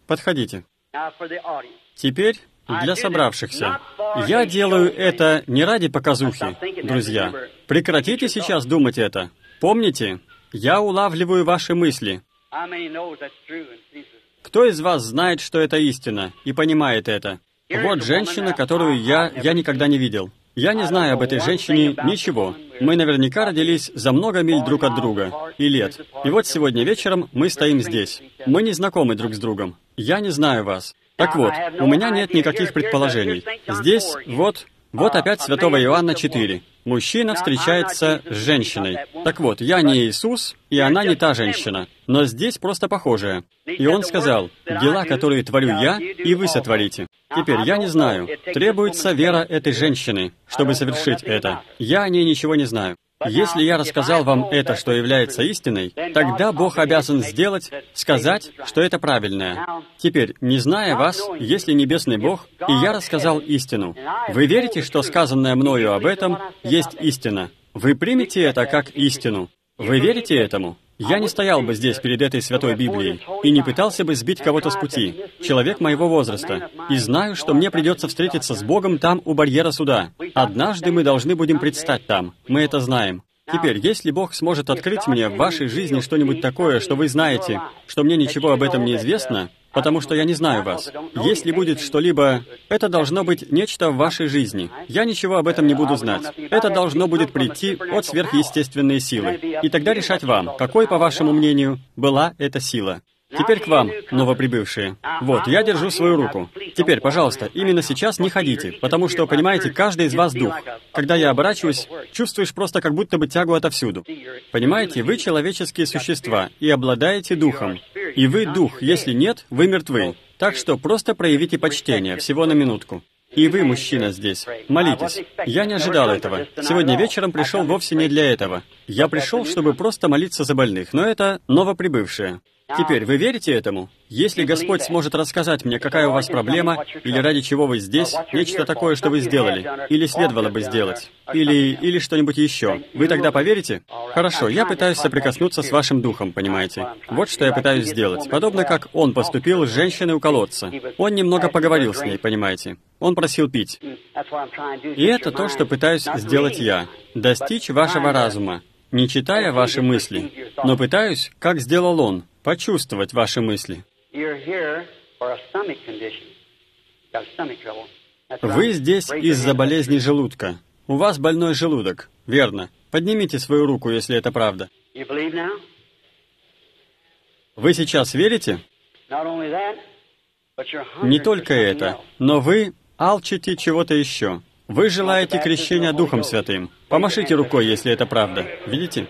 Подходите. Теперь для собравшихся. Я делаю это не ради показухи, друзья. Прекратите сейчас думать это. Помните, я улавливаю ваши мысли. Кто из вас знает, что это истина, и понимает это? Вот женщина, которую я никогда не видел. Я не знаю об этой женщине ничего. Мы наверняка родились за много миль друг от друга и лет. И вот сегодня вечером мы стоим здесь. Мы не знакомы друг с другом. Я не знаю вас. Так вот, у меня нет никаких предположений. Здесь вот опять Святого Иоанна 4. Мужчина встречается с женщиной. Так вот, я не Иисус, и она не та женщина, но здесь просто похожая. И он сказал: «Дела, которые творю я, и вы сотворите». Теперь я не знаю, требуется вера этой женщины, чтобы совершить это. Я о ней ничего не знаю. Если я рассказал вам это, что является истиной, тогда Бог обязан сказать, что это правильное. Теперь, не зная вас, если небесный Бог, и я рассказал истину, вы верите, что сказанное мною об этом есть истина? Вы примете это как истину? Вы верите этому? Я не стоял бы здесь перед этой святой Библией и не пытался бы сбить кого-то с пути, человек моего возраста, и знаю, что мне придется встретиться с Богом там у барьера суда. Однажды мы должны будем предстать там, мы это знаем. Теперь, если Бог сможет открыть мне в вашей жизни что-нибудь такое, что вы знаете, что мне ничего об этом не известно, потому что я не знаю вас. Если будет что-либо, это должно быть нечто в вашей жизни. Я ничего об этом не буду знать. Это должно будет прийти от сверхъестественной силы. И тогда решать вам, какой, по вашему мнению, была эта сила. Теперь к вам, новоприбывшие. Вот, я держу свою руку. Теперь, пожалуйста, именно сейчас не ходите, потому что, понимаете, каждый из вас дух. Когда я оборачиваюсь, чувствуешь просто как будто бы тягу отовсюду. Понимаете, вы человеческие существа и обладаете духом. И вы дух, если нет, вы мертвы. Так что просто проявите почтение, всего на минутку. И вы, мужчина, здесь. Молитесь. Я не ожидал этого. Сегодня вечером пришел вовсе не для этого. Я пришел, чтобы просто молиться за больных, но это новоприбывшие. Теперь, вы верите этому? Если Господь сможет рассказать мне, какая у вас проблема, или ради чего вы здесь, нечто такое, что вы сделали, или следовало бы сделать, или что-нибудь еще, вы тогда поверите? Хорошо, я пытаюсь соприкоснуться с вашим духом, понимаете? Вот что я пытаюсь сделать. Подобно как он поступил с женщиной у колодца. Он немного поговорил с ней, понимаете? Он просил пить. И это то, что пытаюсь сделать я. Достичь вашего разума, не читая ваши мысли, но пытаюсь, как сделал он, почувствовать ваши мысли. Вы здесь из-за болезни желудка. У вас больной желудок, верно. Поднимите свою руку, если это правда. Вы сейчас верите? Не только это, но вы алчите чего-то еще. Вы желаете крещения Духом Святым. Помашите рукой, если это правда. Видите?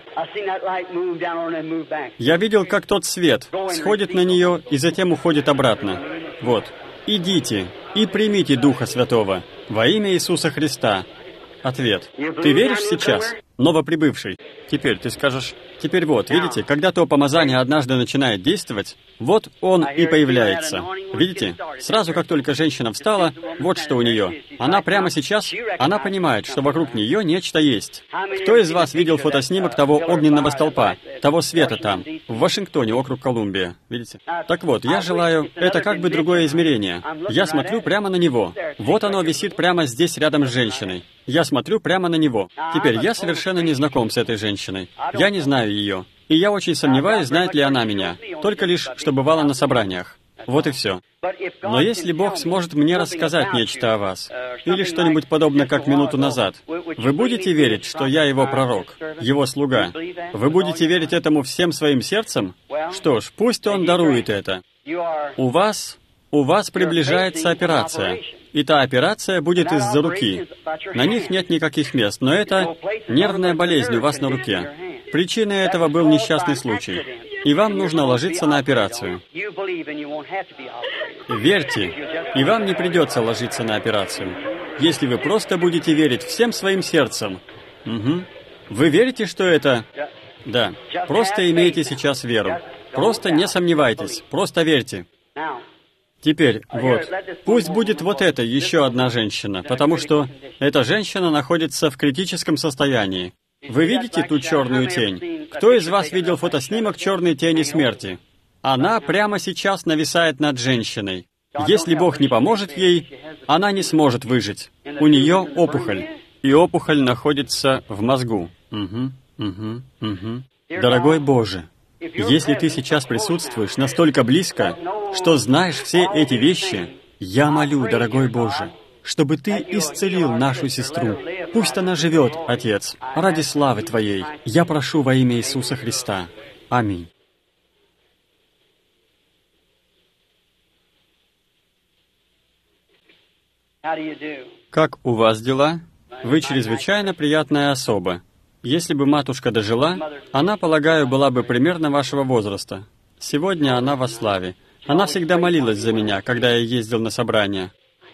Я видел, как тот свет сходит на нее и затем уходит обратно. Вот. Идите и примите Духа Святого во имя Иисуса Христа. Ответ. Ты веришь сейчас, новоприбывший? Теперь ты скажешь... Теперь вот, видите, когда то помазание однажды начинает действовать, вот он и появляется. Видите? Сразу, как только женщина встала, вот что у нее. Она прямо сейчас, она понимает, что вокруг нее нечто есть. Кто из вас видел фотоснимок того огненного столпа, того света там, в Вашингтоне, округ Колумбия? Видите? Так вот, я желаю, это как бы другое измерение. Я смотрю прямо на него. Вот оно висит прямо здесь рядом с женщиной. Я смотрю прямо на него. Теперь я совершенно не знаком с этой женщиной. Я не знаю ее. И я очень сомневаюсь, знает ли она меня. Только лишь, что бывала на собраниях. Вот и все. Но если Бог сможет мне рассказать нечто о вас, или что-нибудь подобное, как минуту назад, вы будете верить, что я его пророк, его слуга? Вы будете верить этому всем своим сердцем? Что ж, пусть он дарует это. У вас приближается операция. И та операция будет из-за руки. На них нет никаких мест, но это нервная болезнь у вас на руке. Причиной этого был несчастный случай. И вам нужно ложиться на операцию. Верьте, и вам не придется ложиться на операцию, если вы просто будете верить всем своим сердцем. Угу. Вы верите, что это... Да, просто имейте сейчас веру. Просто не сомневайтесь, просто верьте. Теперь, вот, пусть будет вот эта еще одна женщина, потому что эта женщина находится в критическом состоянии. Вы видите ту черную тень? Кто из вас видел фотоснимок черной тени смерти? Она прямо сейчас нависает над женщиной. Если Бог не поможет ей, она не сможет выжить. У нее опухоль, и опухоль находится в мозгу. Дорогой Боже, если Ты сейчас присутствуешь настолько близко, что знаешь все эти вещи, я молю, дорогой Боже, чтобы Ты исцелил нашу сестру. Пусть она живет, Отец, ради славы Твоей. Я прошу во имя Иисуса Христа. Аминь. Как у вас дела? Вы чрезвычайно приятная особа. Если бы матушка дожила, она, полагаю, была бы примерно вашего возраста. Сегодня она во славе. Она всегда молилась за меня, когда я ездил на собрания.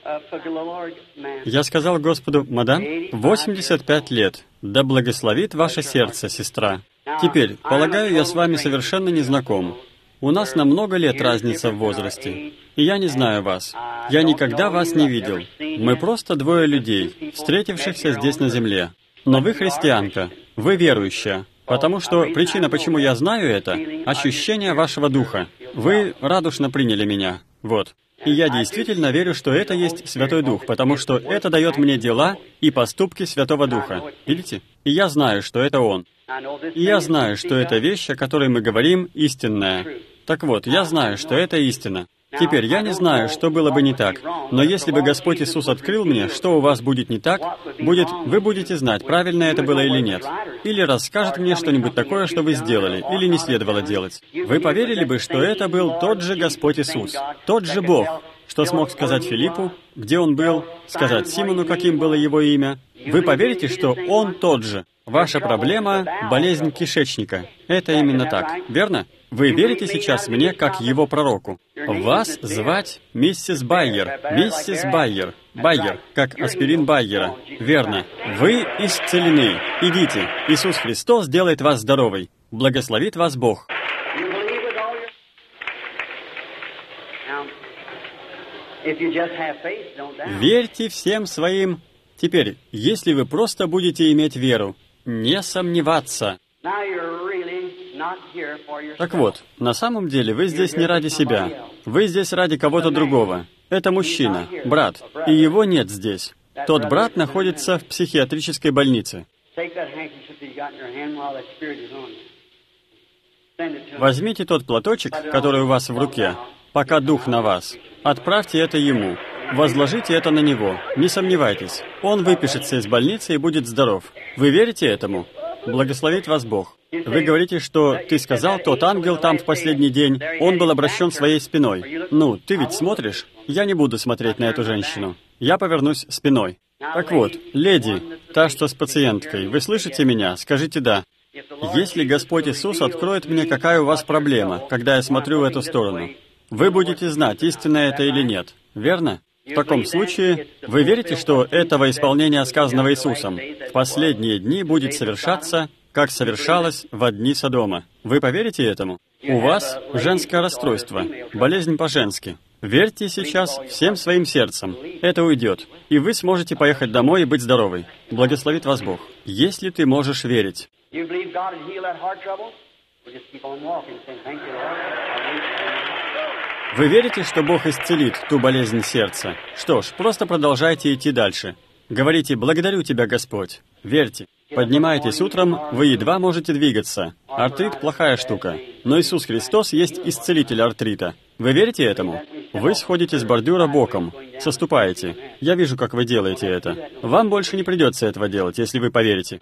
Я сказал Господу: «Мадам, 85 лет. Да благословит ваше сердце, сестра. Теперь, полагаю, я с вами совершенно не знаком. У нас на много лет разница в возрасте. И я не знаю вас. Я никогда вас не видел. Мы просто двое людей, встретившихся здесь на земле. Но вы христианка, вы верующая, потому что причина, почему я знаю это, ощущение вашего духа. Вы радушно приняли меня. Вот. И я действительно верю, что это есть Святой Дух, потому что это дает мне дела и поступки Святого Духа. Видите? И я знаю, что это Он. И я знаю, что эта вещь, о которой мы говорим, истинная. Так вот, я знаю, что это истина. Теперь, я не знаю, что было бы не так, но если бы Господь Иисус открыл мне, что у вас будет не так, вы будете знать, правильно это было или нет. Или расскажет мне что-нибудь такое, что вы сделали, или не следовало делать. Вы поверили бы, что это был тот же Господь Иисус, тот же Бог, что смог сказать Филиппу, где он был, сказать Симону, каким было его имя. Вы поверите, что Он тот же. Ваша проблема — болезнь кишечника. Это именно так, верно? Вы верите сейчас мне как его пророку. Вас звать миссис Байер. Миссис Байер. Байер, как аспирин Байера. Верно. Вы исцелены. Идите. Иисус Христос сделает вас здоровой. Благословит вас Бог. Верьте всем своим. Теперь, если вы просто будете иметь веру, не сомневаться. Так вот, на самом деле вы здесь не ради себя. Вы здесь ради кого-то другого. Это мужчина, брат, и его нет здесь. Тот брат находится в психиатрической больнице. Возьмите тот платочек, который у вас в руке, пока дух на вас. Отправьте это ему. Возложите это на него. Не сомневайтесь. Он выпишется из больницы и будет здоров. Вы верите этому? Благословит вас Бог. Вы говорите, что ты сказал, тот ангел там в последний день, он был обращен своей спиной. Ну, ты ведь смотришь? Я не буду смотреть на эту женщину. Я повернусь спиной. Так вот, леди, та, что с пациенткой, вы слышите меня? Скажите «да». Если Господь Иисус откроет мне, какая у вас проблема, когда я смотрю в эту сторону, вы будете знать, истинно это или нет. Верно? В таком случае, вы верите, что этого исполнения, сказанного Иисусом, в последние дни будет совершаться, как совершалось в дни Содома? Вы поверите этому? У вас женское расстройство, болезнь по-женски. Верьте сейчас всем своим сердцем. Это уйдет, и вы сможете поехать домой и быть здоровой. Благословит вас Бог. Если ты можешь верить. Вы верите, что Бог исцелит ту болезнь сердца? Что ж, просто продолжайте идти дальше. Говорите: «Благодарю Тебя, Господь». Верьте. Поднимайтесь утром, вы едва можете двигаться. Артрит – плохая штука. Но Иисус Христос есть исцелитель артрита. Вы верите этому? Вы сходите с бордюра боком, соступаете. Я вижу, как вы делаете это. Вам больше не придется этого делать, если вы поверите.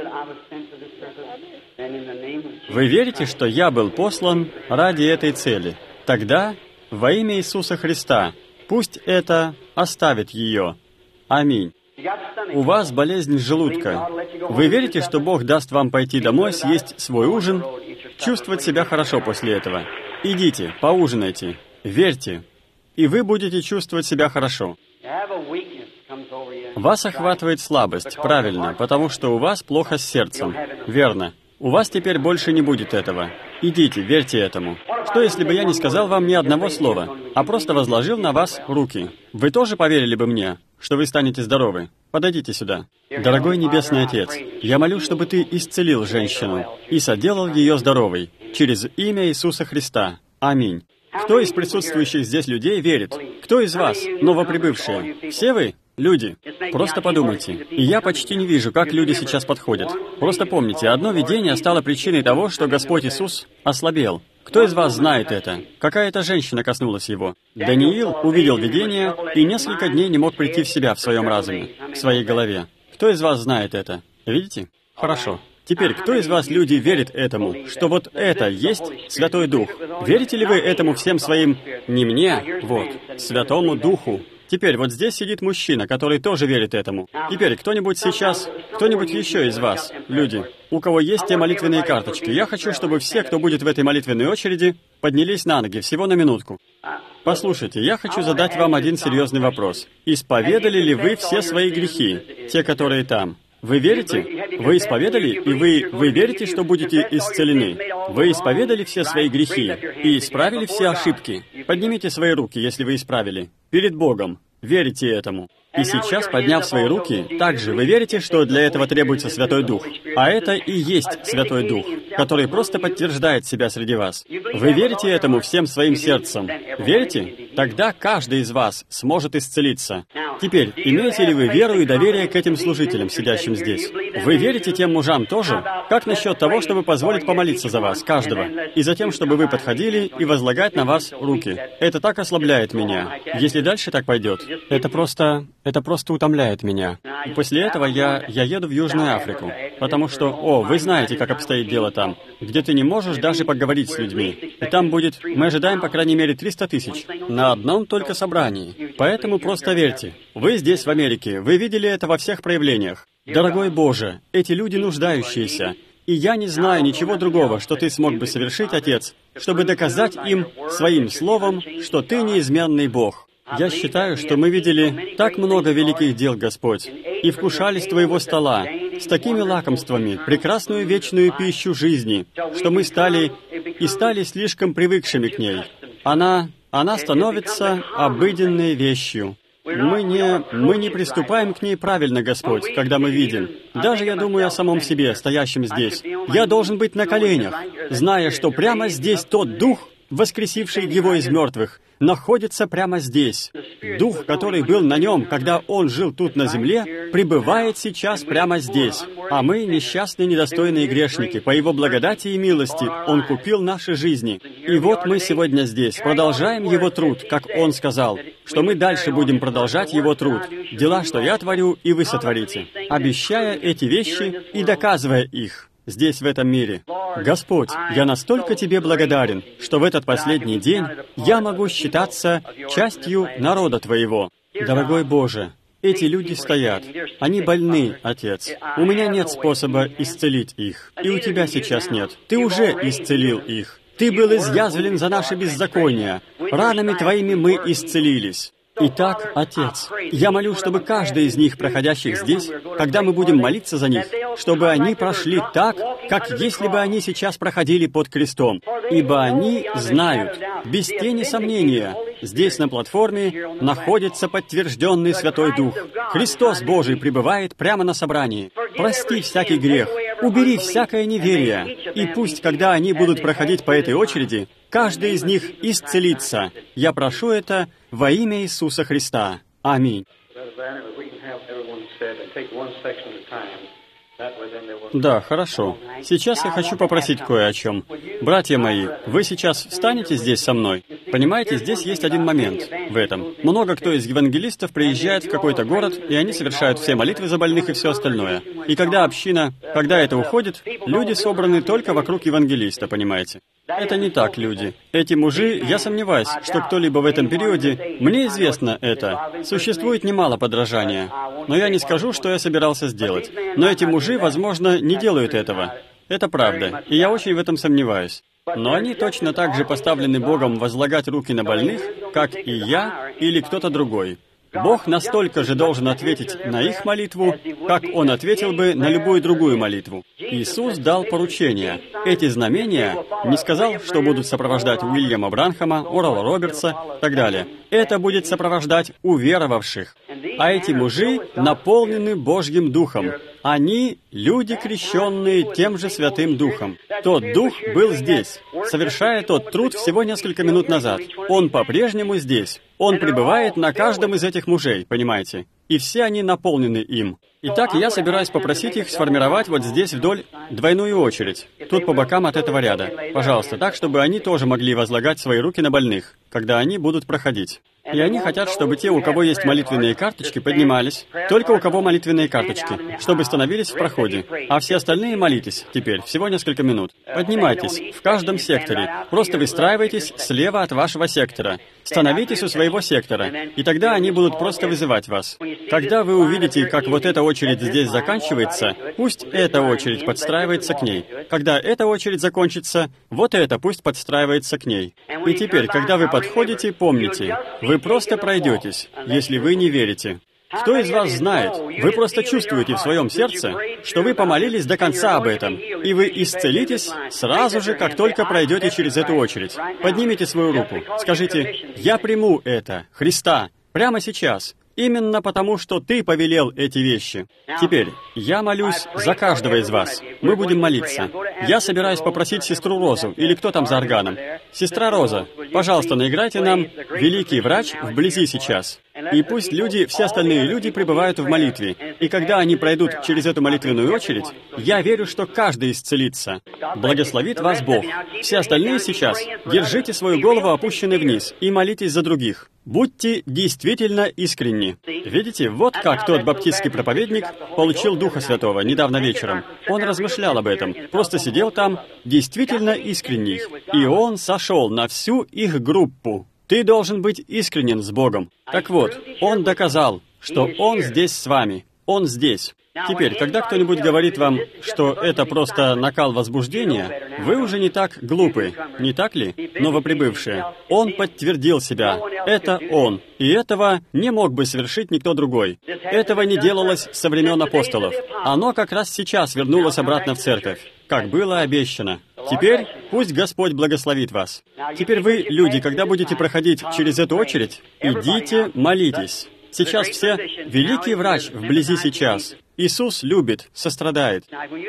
Вы верите, что я был послан ради этой цели? Тогда, во имя Иисуса Христа, пусть это оставит ее. Аминь. У вас болезнь желудка. Вы верите, что Бог даст вам пойти домой, съесть свой ужин, чувствовать себя хорошо после этого? Идите, поужинайте, верьте, и вы будете чувствовать себя хорошо. Вас охватывает слабость, правильно, потому что у вас плохо с сердцем. Верно. У вас теперь больше не будет этого. Идите, верьте этому. Что, если бы я не сказал вам ни одного слова, а просто возложил на вас руки? Вы тоже поверили бы мне, что вы станете здоровы? Подойдите сюда. Дорогой Небесный Отец, я молю, чтобы Ты исцелил женщину и соделал ее здоровой через имя Иисуса Христа. Аминь. Кто из присутствующих здесь людей верит? Кто из вас, новоприбывшие? Все вы? Люди. Просто подумайте. И я почти не вижу, как люди сейчас подходят. Просто помните, одно видение стало причиной того, что Господь Иисус ослабел. Кто из вас знает это? Какая-то женщина коснулась его. Даниил увидел видение и несколько дней не мог прийти в себя в своем разуме, в своей голове. Кто из вас знает это? Видите? Хорошо. Теперь, кто из вас, люди, верит этому, что вот это есть Святой Дух? Верите ли вы этому всем своим, не мне, вот, Святому Духу? Теперь, вот здесь сидит мужчина, который тоже верит этому. Теперь, кто-нибудь сейчас, кто-нибудь еще из вас, люди, у кого есть те молитвенные карточки, я хочу, чтобы все, кто будет в этой молитвенной очереди, поднялись на ноги, всего на минутку. Послушайте, я хочу задать вам один серьезный вопрос. Исповедали ли вы все свои грехи, те, которые там? Вы верите? Вы исповедали, и вы верите, что будете исцелены? Вы исповедали все свои грехи и исправили все ошибки? Поднимите свои руки, если вы исправили. Перед Богом. Верите этому. И сейчас, подняв свои руки, также вы верите, что для этого требуется Святой Дух. А это и есть Святой Дух, который просто подтверждает себя среди вас. Вы верите этому всем своим сердцем? Верите? Тогда каждый из вас сможет исцелиться. Теперь, имеете ли вы веру и доверие к этим служителям, сидящим здесь? Вы верите тем мужам тоже? Как насчет того, чтобы позволить помолиться за вас, каждого, и затем, чтобы вы подходили и возлагать на вас руки? Это так ослабляет меня. Если дальше так пойдет, это просто утомляет меня. И после этого я еду в Южную Африку, потому что, вы знаете, как обстоит дело там, где ты не можешь даже поговорить с людьми. И там будет, мы ожидаем, по крайней мере, 300 тысяч на одном только собрании. Поэтому просто верьте. Вы здесь, в Америке, вы видели это во всех проявлениях. Дорогой Боже, эти люди нуждающиеся, и я не знаю ничего другого, что Ты смог бы совершить, Отец, чтобы доказать им своим словом, что Ты неизменный Бог. Я считаю, что мы видели так много великих дел, Господь, и вкушали с Твоего стола, с такими лакомствами, прекрасную вечную пищу жизни, что мы стали слишком привыкшими к ней. Она становится обыденной вещью. Мы не приступаем к ней правильно, Господь, когда мы видим. Даже я думаю о самом себе, стоящем здесь. Я должен быть на коленях, зная, что прямо здесь тот Дух, воскресивший Его из мертвых, находится прямо здесь. Дух, который был на Нем, когда Он жил тут на земле, пребывает сейчас прямо здесь. А мы, несчастные, недостойные грешники, по Его благодати и милости, Он купил наши жизни. И вот мы сегодня здесь, продолжаем Его труд, как Он сказал, что мы дальше будем продолжать Его труд. Дела, что я творю, и вы сотворите, обещая эти вещи и доказывая их здесь, в этом мире. Господь, я настолько Тебе благодарен, что в этот последний день я могу считаться частью народа Твоего. Дорогой Боже, эти люди стоят. Они больны, Отец. У меня нет способа исцелить их. И у Тебя сейчас нет. Ты уже исцелил их. Ты был изъязвлен за наши беззакония. Ранами Твоими мы исцелились. Итак, Отец, я молю, чтобы каждый из них, проходящих здесь, когда мы будем молиться за них, чтобы они прошли так, как если бы они сейчас проходили под крестом. Ибо они знают, без тени сомнения, здесь на платформе находится подтвержденный Святой Дух. Христос Божий пребывает прямо на собрании. Прости всякий грех, убери всякое неверие, и пусть, когда они будут проходить по этой очереди, каждый из них исцелится. Я прошу это во имя Иисуса Христа. Аминь. Да, хорошо. Сейчас я хочу попросить кое о чем. Братья мои, вы сейчас встанете здесь со мной? Понимаете, здесь есть один момент в этом. Много кто из евангелистов приезжает в какой-то город, и они совершают все молитвы за больных и все остальное. И когда это уходит, люди собраны только вокруг евангелиста, понимаете? Это не так, люди. Эти мужи, я сомневаюсь, что кто-либо в этом периоде, мне известно это, существует немало подражания. Но я не скажу, что я собирался сделать. Но эти мужи, возможно, не делают этого. Это правда, и я очень в этом сомневаюсь. Но они точно так же поставлены Богом возлагать руки на больных, как и я или кто-то другой. Бог настолько же должен ответить на их молитву, как Он ответил бы на любую другую молитву. Иисус дал поручение. Эти знамения, не сказал, что будут сопровождать Уильяма Бранхама, Орала Робертса и так далее. Это будет сопровождать уверовавших. А эти мужи наполнены Божьим Духом. Они — люди, крещенные тем же Святым Духом. Тот Дух был здесь, совершая тот труд всего несколько минут назад. Он по-прежнему здесь. Он пребывает на каждом из этих мужей, понимаете? И все они наполнены им. Итак, я собираюсь попросить их сформировать вот здесь вдоль двойную очередь, тут по бокам от этого ряда. Пожалуйста, так, чтобы они тоже могли возлагать свои руки на больных, когда они будут проходить. И они хотят, чтобы те, у кого есть молитвенные карточки, поднимались, только у кого молитвенные карточки, чтобы становились в проходе. А все остальные молитесь теперь, всего несколько минут. Поднимайтесь в каждом секторе, просто выстраивайтесь слева от вашего сектора. Становитесь у своего сектора, и тогда они будут просто вызывать вас. Когда вы увидите, как вот эта очередь здесь заканчивается, пусть эта очередь подстраивается к ней. Когда эта очередь закончится, вот эта пусть подстраивается к ней. И теперь, когда вы подходите, помните, вы просто пройдетесь, если вы не верите. Кто из вас знает, вы просто чувствуете в своем сердце, что вы помолились до конца об этом, и вы исцелитесь сразу же, как только пройдете через эту очередь. Поднимите свою руку, скажите: «Я приму это, Христа, прямо сейчас». Именно потому, что Ты повелел эти вещи. Теперь, я молюсь за каждого из вас. Мы будем молиться. Я собираюсь попросить сестру Розу, или кто там за органом. Сестра Роза, пожалуйста, наиграйте нам «Великий врач» вблизи сейчас. И пусть люди, все остальные люди пребывают в молитве. И когда они пройдут через эту молитвенную очередь, я верю, что каждый исцелится. Благословит вас Бог. Все остальные сейчас держите свою голову опущенной вниз и молитесь за других. Будьте действительно искренни. Видите, вот как тот баптистский проповедник получил Духа Святого недавно вечером. Он размышлял об этом, просто сидел там, действительно искренний. И он сошел на всю их группу. Ты должен быть искренен с Богом. Так вот, Он доказал, что Он здесь с вами. Он здесь. Теперь, когда кто-нибудь говорит вам, что это просто накал возбуждения, вы уже не так глупы, не так ли, новоприбывшие? Он подтвердил себя. Это Он. И этого не мог бы совершить никто другой. Этого не делалось со времен апостолов. Оно как раз сейчас вернулось обратно в церковь, как было обещано. Теперь пусть Господь благословит вас. Теперь вы, люди, когда будете проходить через эту очередь, идите, молитесь. Сейчас все «Великий врач» вблизи сейчас. Иисус любит, сострадает.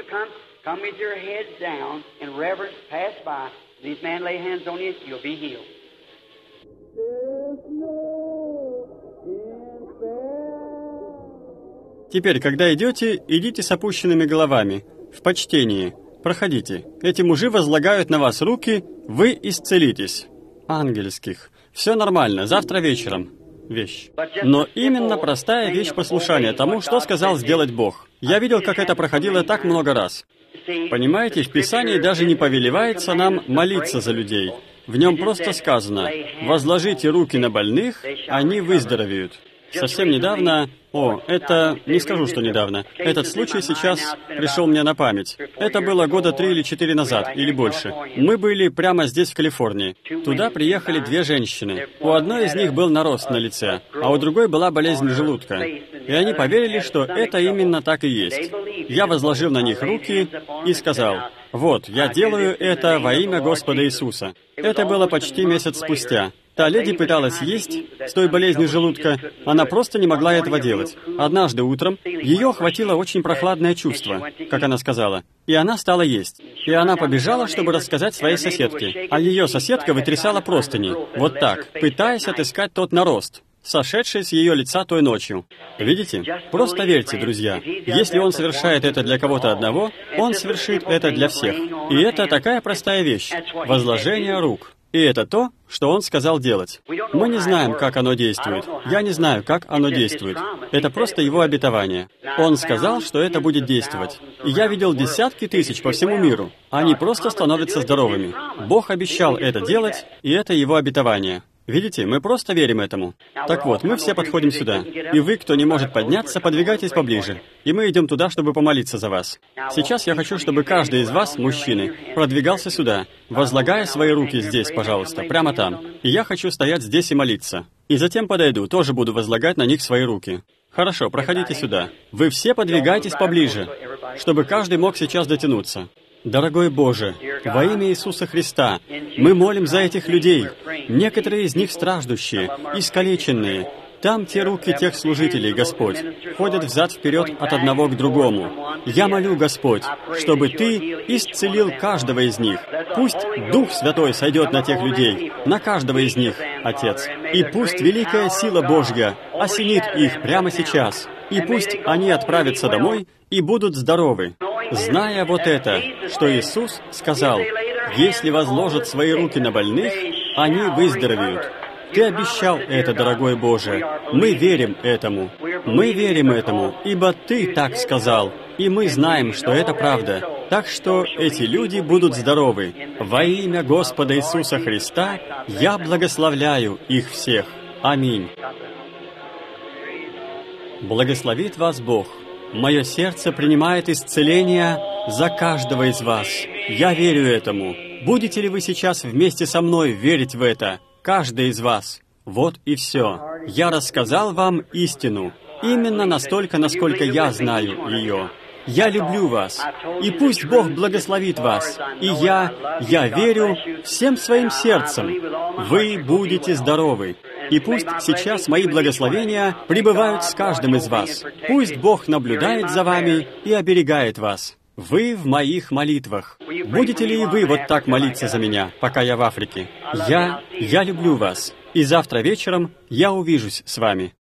Теперь, когда идете, идите с опущенными головами, в почтении. Проходите. Эти мужи возлагают на вас руки, вы исцелитесь. Ангельских. Все нормально, завтра вечером. Вещь. Но именно простая вещь послушания тому, что сказал сделать Бог. Я видел, как это проходило так много раз. Понимаете, в Писании даже не повелевается нам молиться за людей. В нем просто сказано: «Возложите руки на больных, они выздоровеют». Совсем недавно... это... не скажу, что недавно. Этот случай сейчас пришел мне на память. Это было года 3 или 4 назад, или больше. Мы были прямо здесь, в Калифорнии. Туда приехали 2 женщины. У одной из них был нарост на лице, а у другой была болезнь желудка. И они поверили, что это именно так и есть. Я возложил на них руки и сказал: «Вот, я делаю это во имя Господа Иисуса». Это было почти месяц спустя. Та леди пыталась есть с той болезнью желудка, она просто не могла этого делать. Однажды утром ее охватило очень прохладное чувство, как она сказала, и она стала есть. И она побежала, чтобы рассказать своей соседке, а ее соседка вытрясала простыни, вот так, пытаясь отыскать тот нарост, сошедший с ее лица той ночью. Видите? Просто верьте, друзья. Если Он совершает это для кого-то одного, Он совершит это для всех. И это такая простая вещь — возложение рук. И это то, что Он сказал делать. Мы не знаем, как оно действует. Я не знаю, как оно действует. Это просто Его обетование. Он сказал, что это будет действовать. И я видел десятки тысяч по всему миру. Они просто становятся здоровыми. Бог обещал это делать, и это Его обетование. Видите, мы просто верим этому. Так вот, мы все подходим сюда. И вы, кто не может подняться, подвигайтесь поближе. И мы идем туда, чтобы помолиться за вас. Сейчас я хочу, чтобы каждый из вас, мужчины, продвигался сюда, возлагая свои руки здесь, пожалуйста, прямо там. И я хочу стоять здесь и молиться. И затем подойду, тоже буду возлагать на них свои руки. Хорошо, проходите сюда. Вы все подвигайтесь поближе, чтобы каждый мог сейчас дотянуться. Дорогой Боже, во имя Иисуса Христа, мы молим за этих людей. Некоторые из них страждущие, искалеченные. Там те руки тех служителей, Господь, ходят взад-вперед от одного к другому. Я молю, Господь, чтобы Ты исцелил каждого из них. Пусть Дух Святой сойдет на тех людей, на каждого из них, Отец. И пусть великая сила Божья осенит их прямо сейчас. И пусть они отправятся домой и будут здоровы, зная вот это, что Иисус сказал: «Если возложат свои руки на больных, они выздоровеют». Ты обещал это, дорогой Боже. Мы верим этому. Мы верим этому, ибо Ты так сказал, и мы знаем, что это правда. Так что эти люди будут здоровы. Во имя Господа Иисуса Христа я благословляю их всех. Аминь. Благословит вас Бог. Мое сердце принимает исцеление за каждого из вас. Я верю этому. Будете ли вы сейчас вместе со мной верить в это? Каждый из вас. Вот и все. Я рассказал вам истину. Именно настолько, насколько я знаю ее. Я люблю вас. И пусть Бог благословит вас. И я верю всем своим сердцем. Вы будете здоровы. И пусть сейчас мои благословения пребывают с каждым из вас. Пусть Бог наблюдает за вами и оберегает вас. Вы в моих молитвах. Будете ли и вы вот так молиться за меня, пока я в Африке? Я люблю вас. И завтра вечером я увижусь с вами.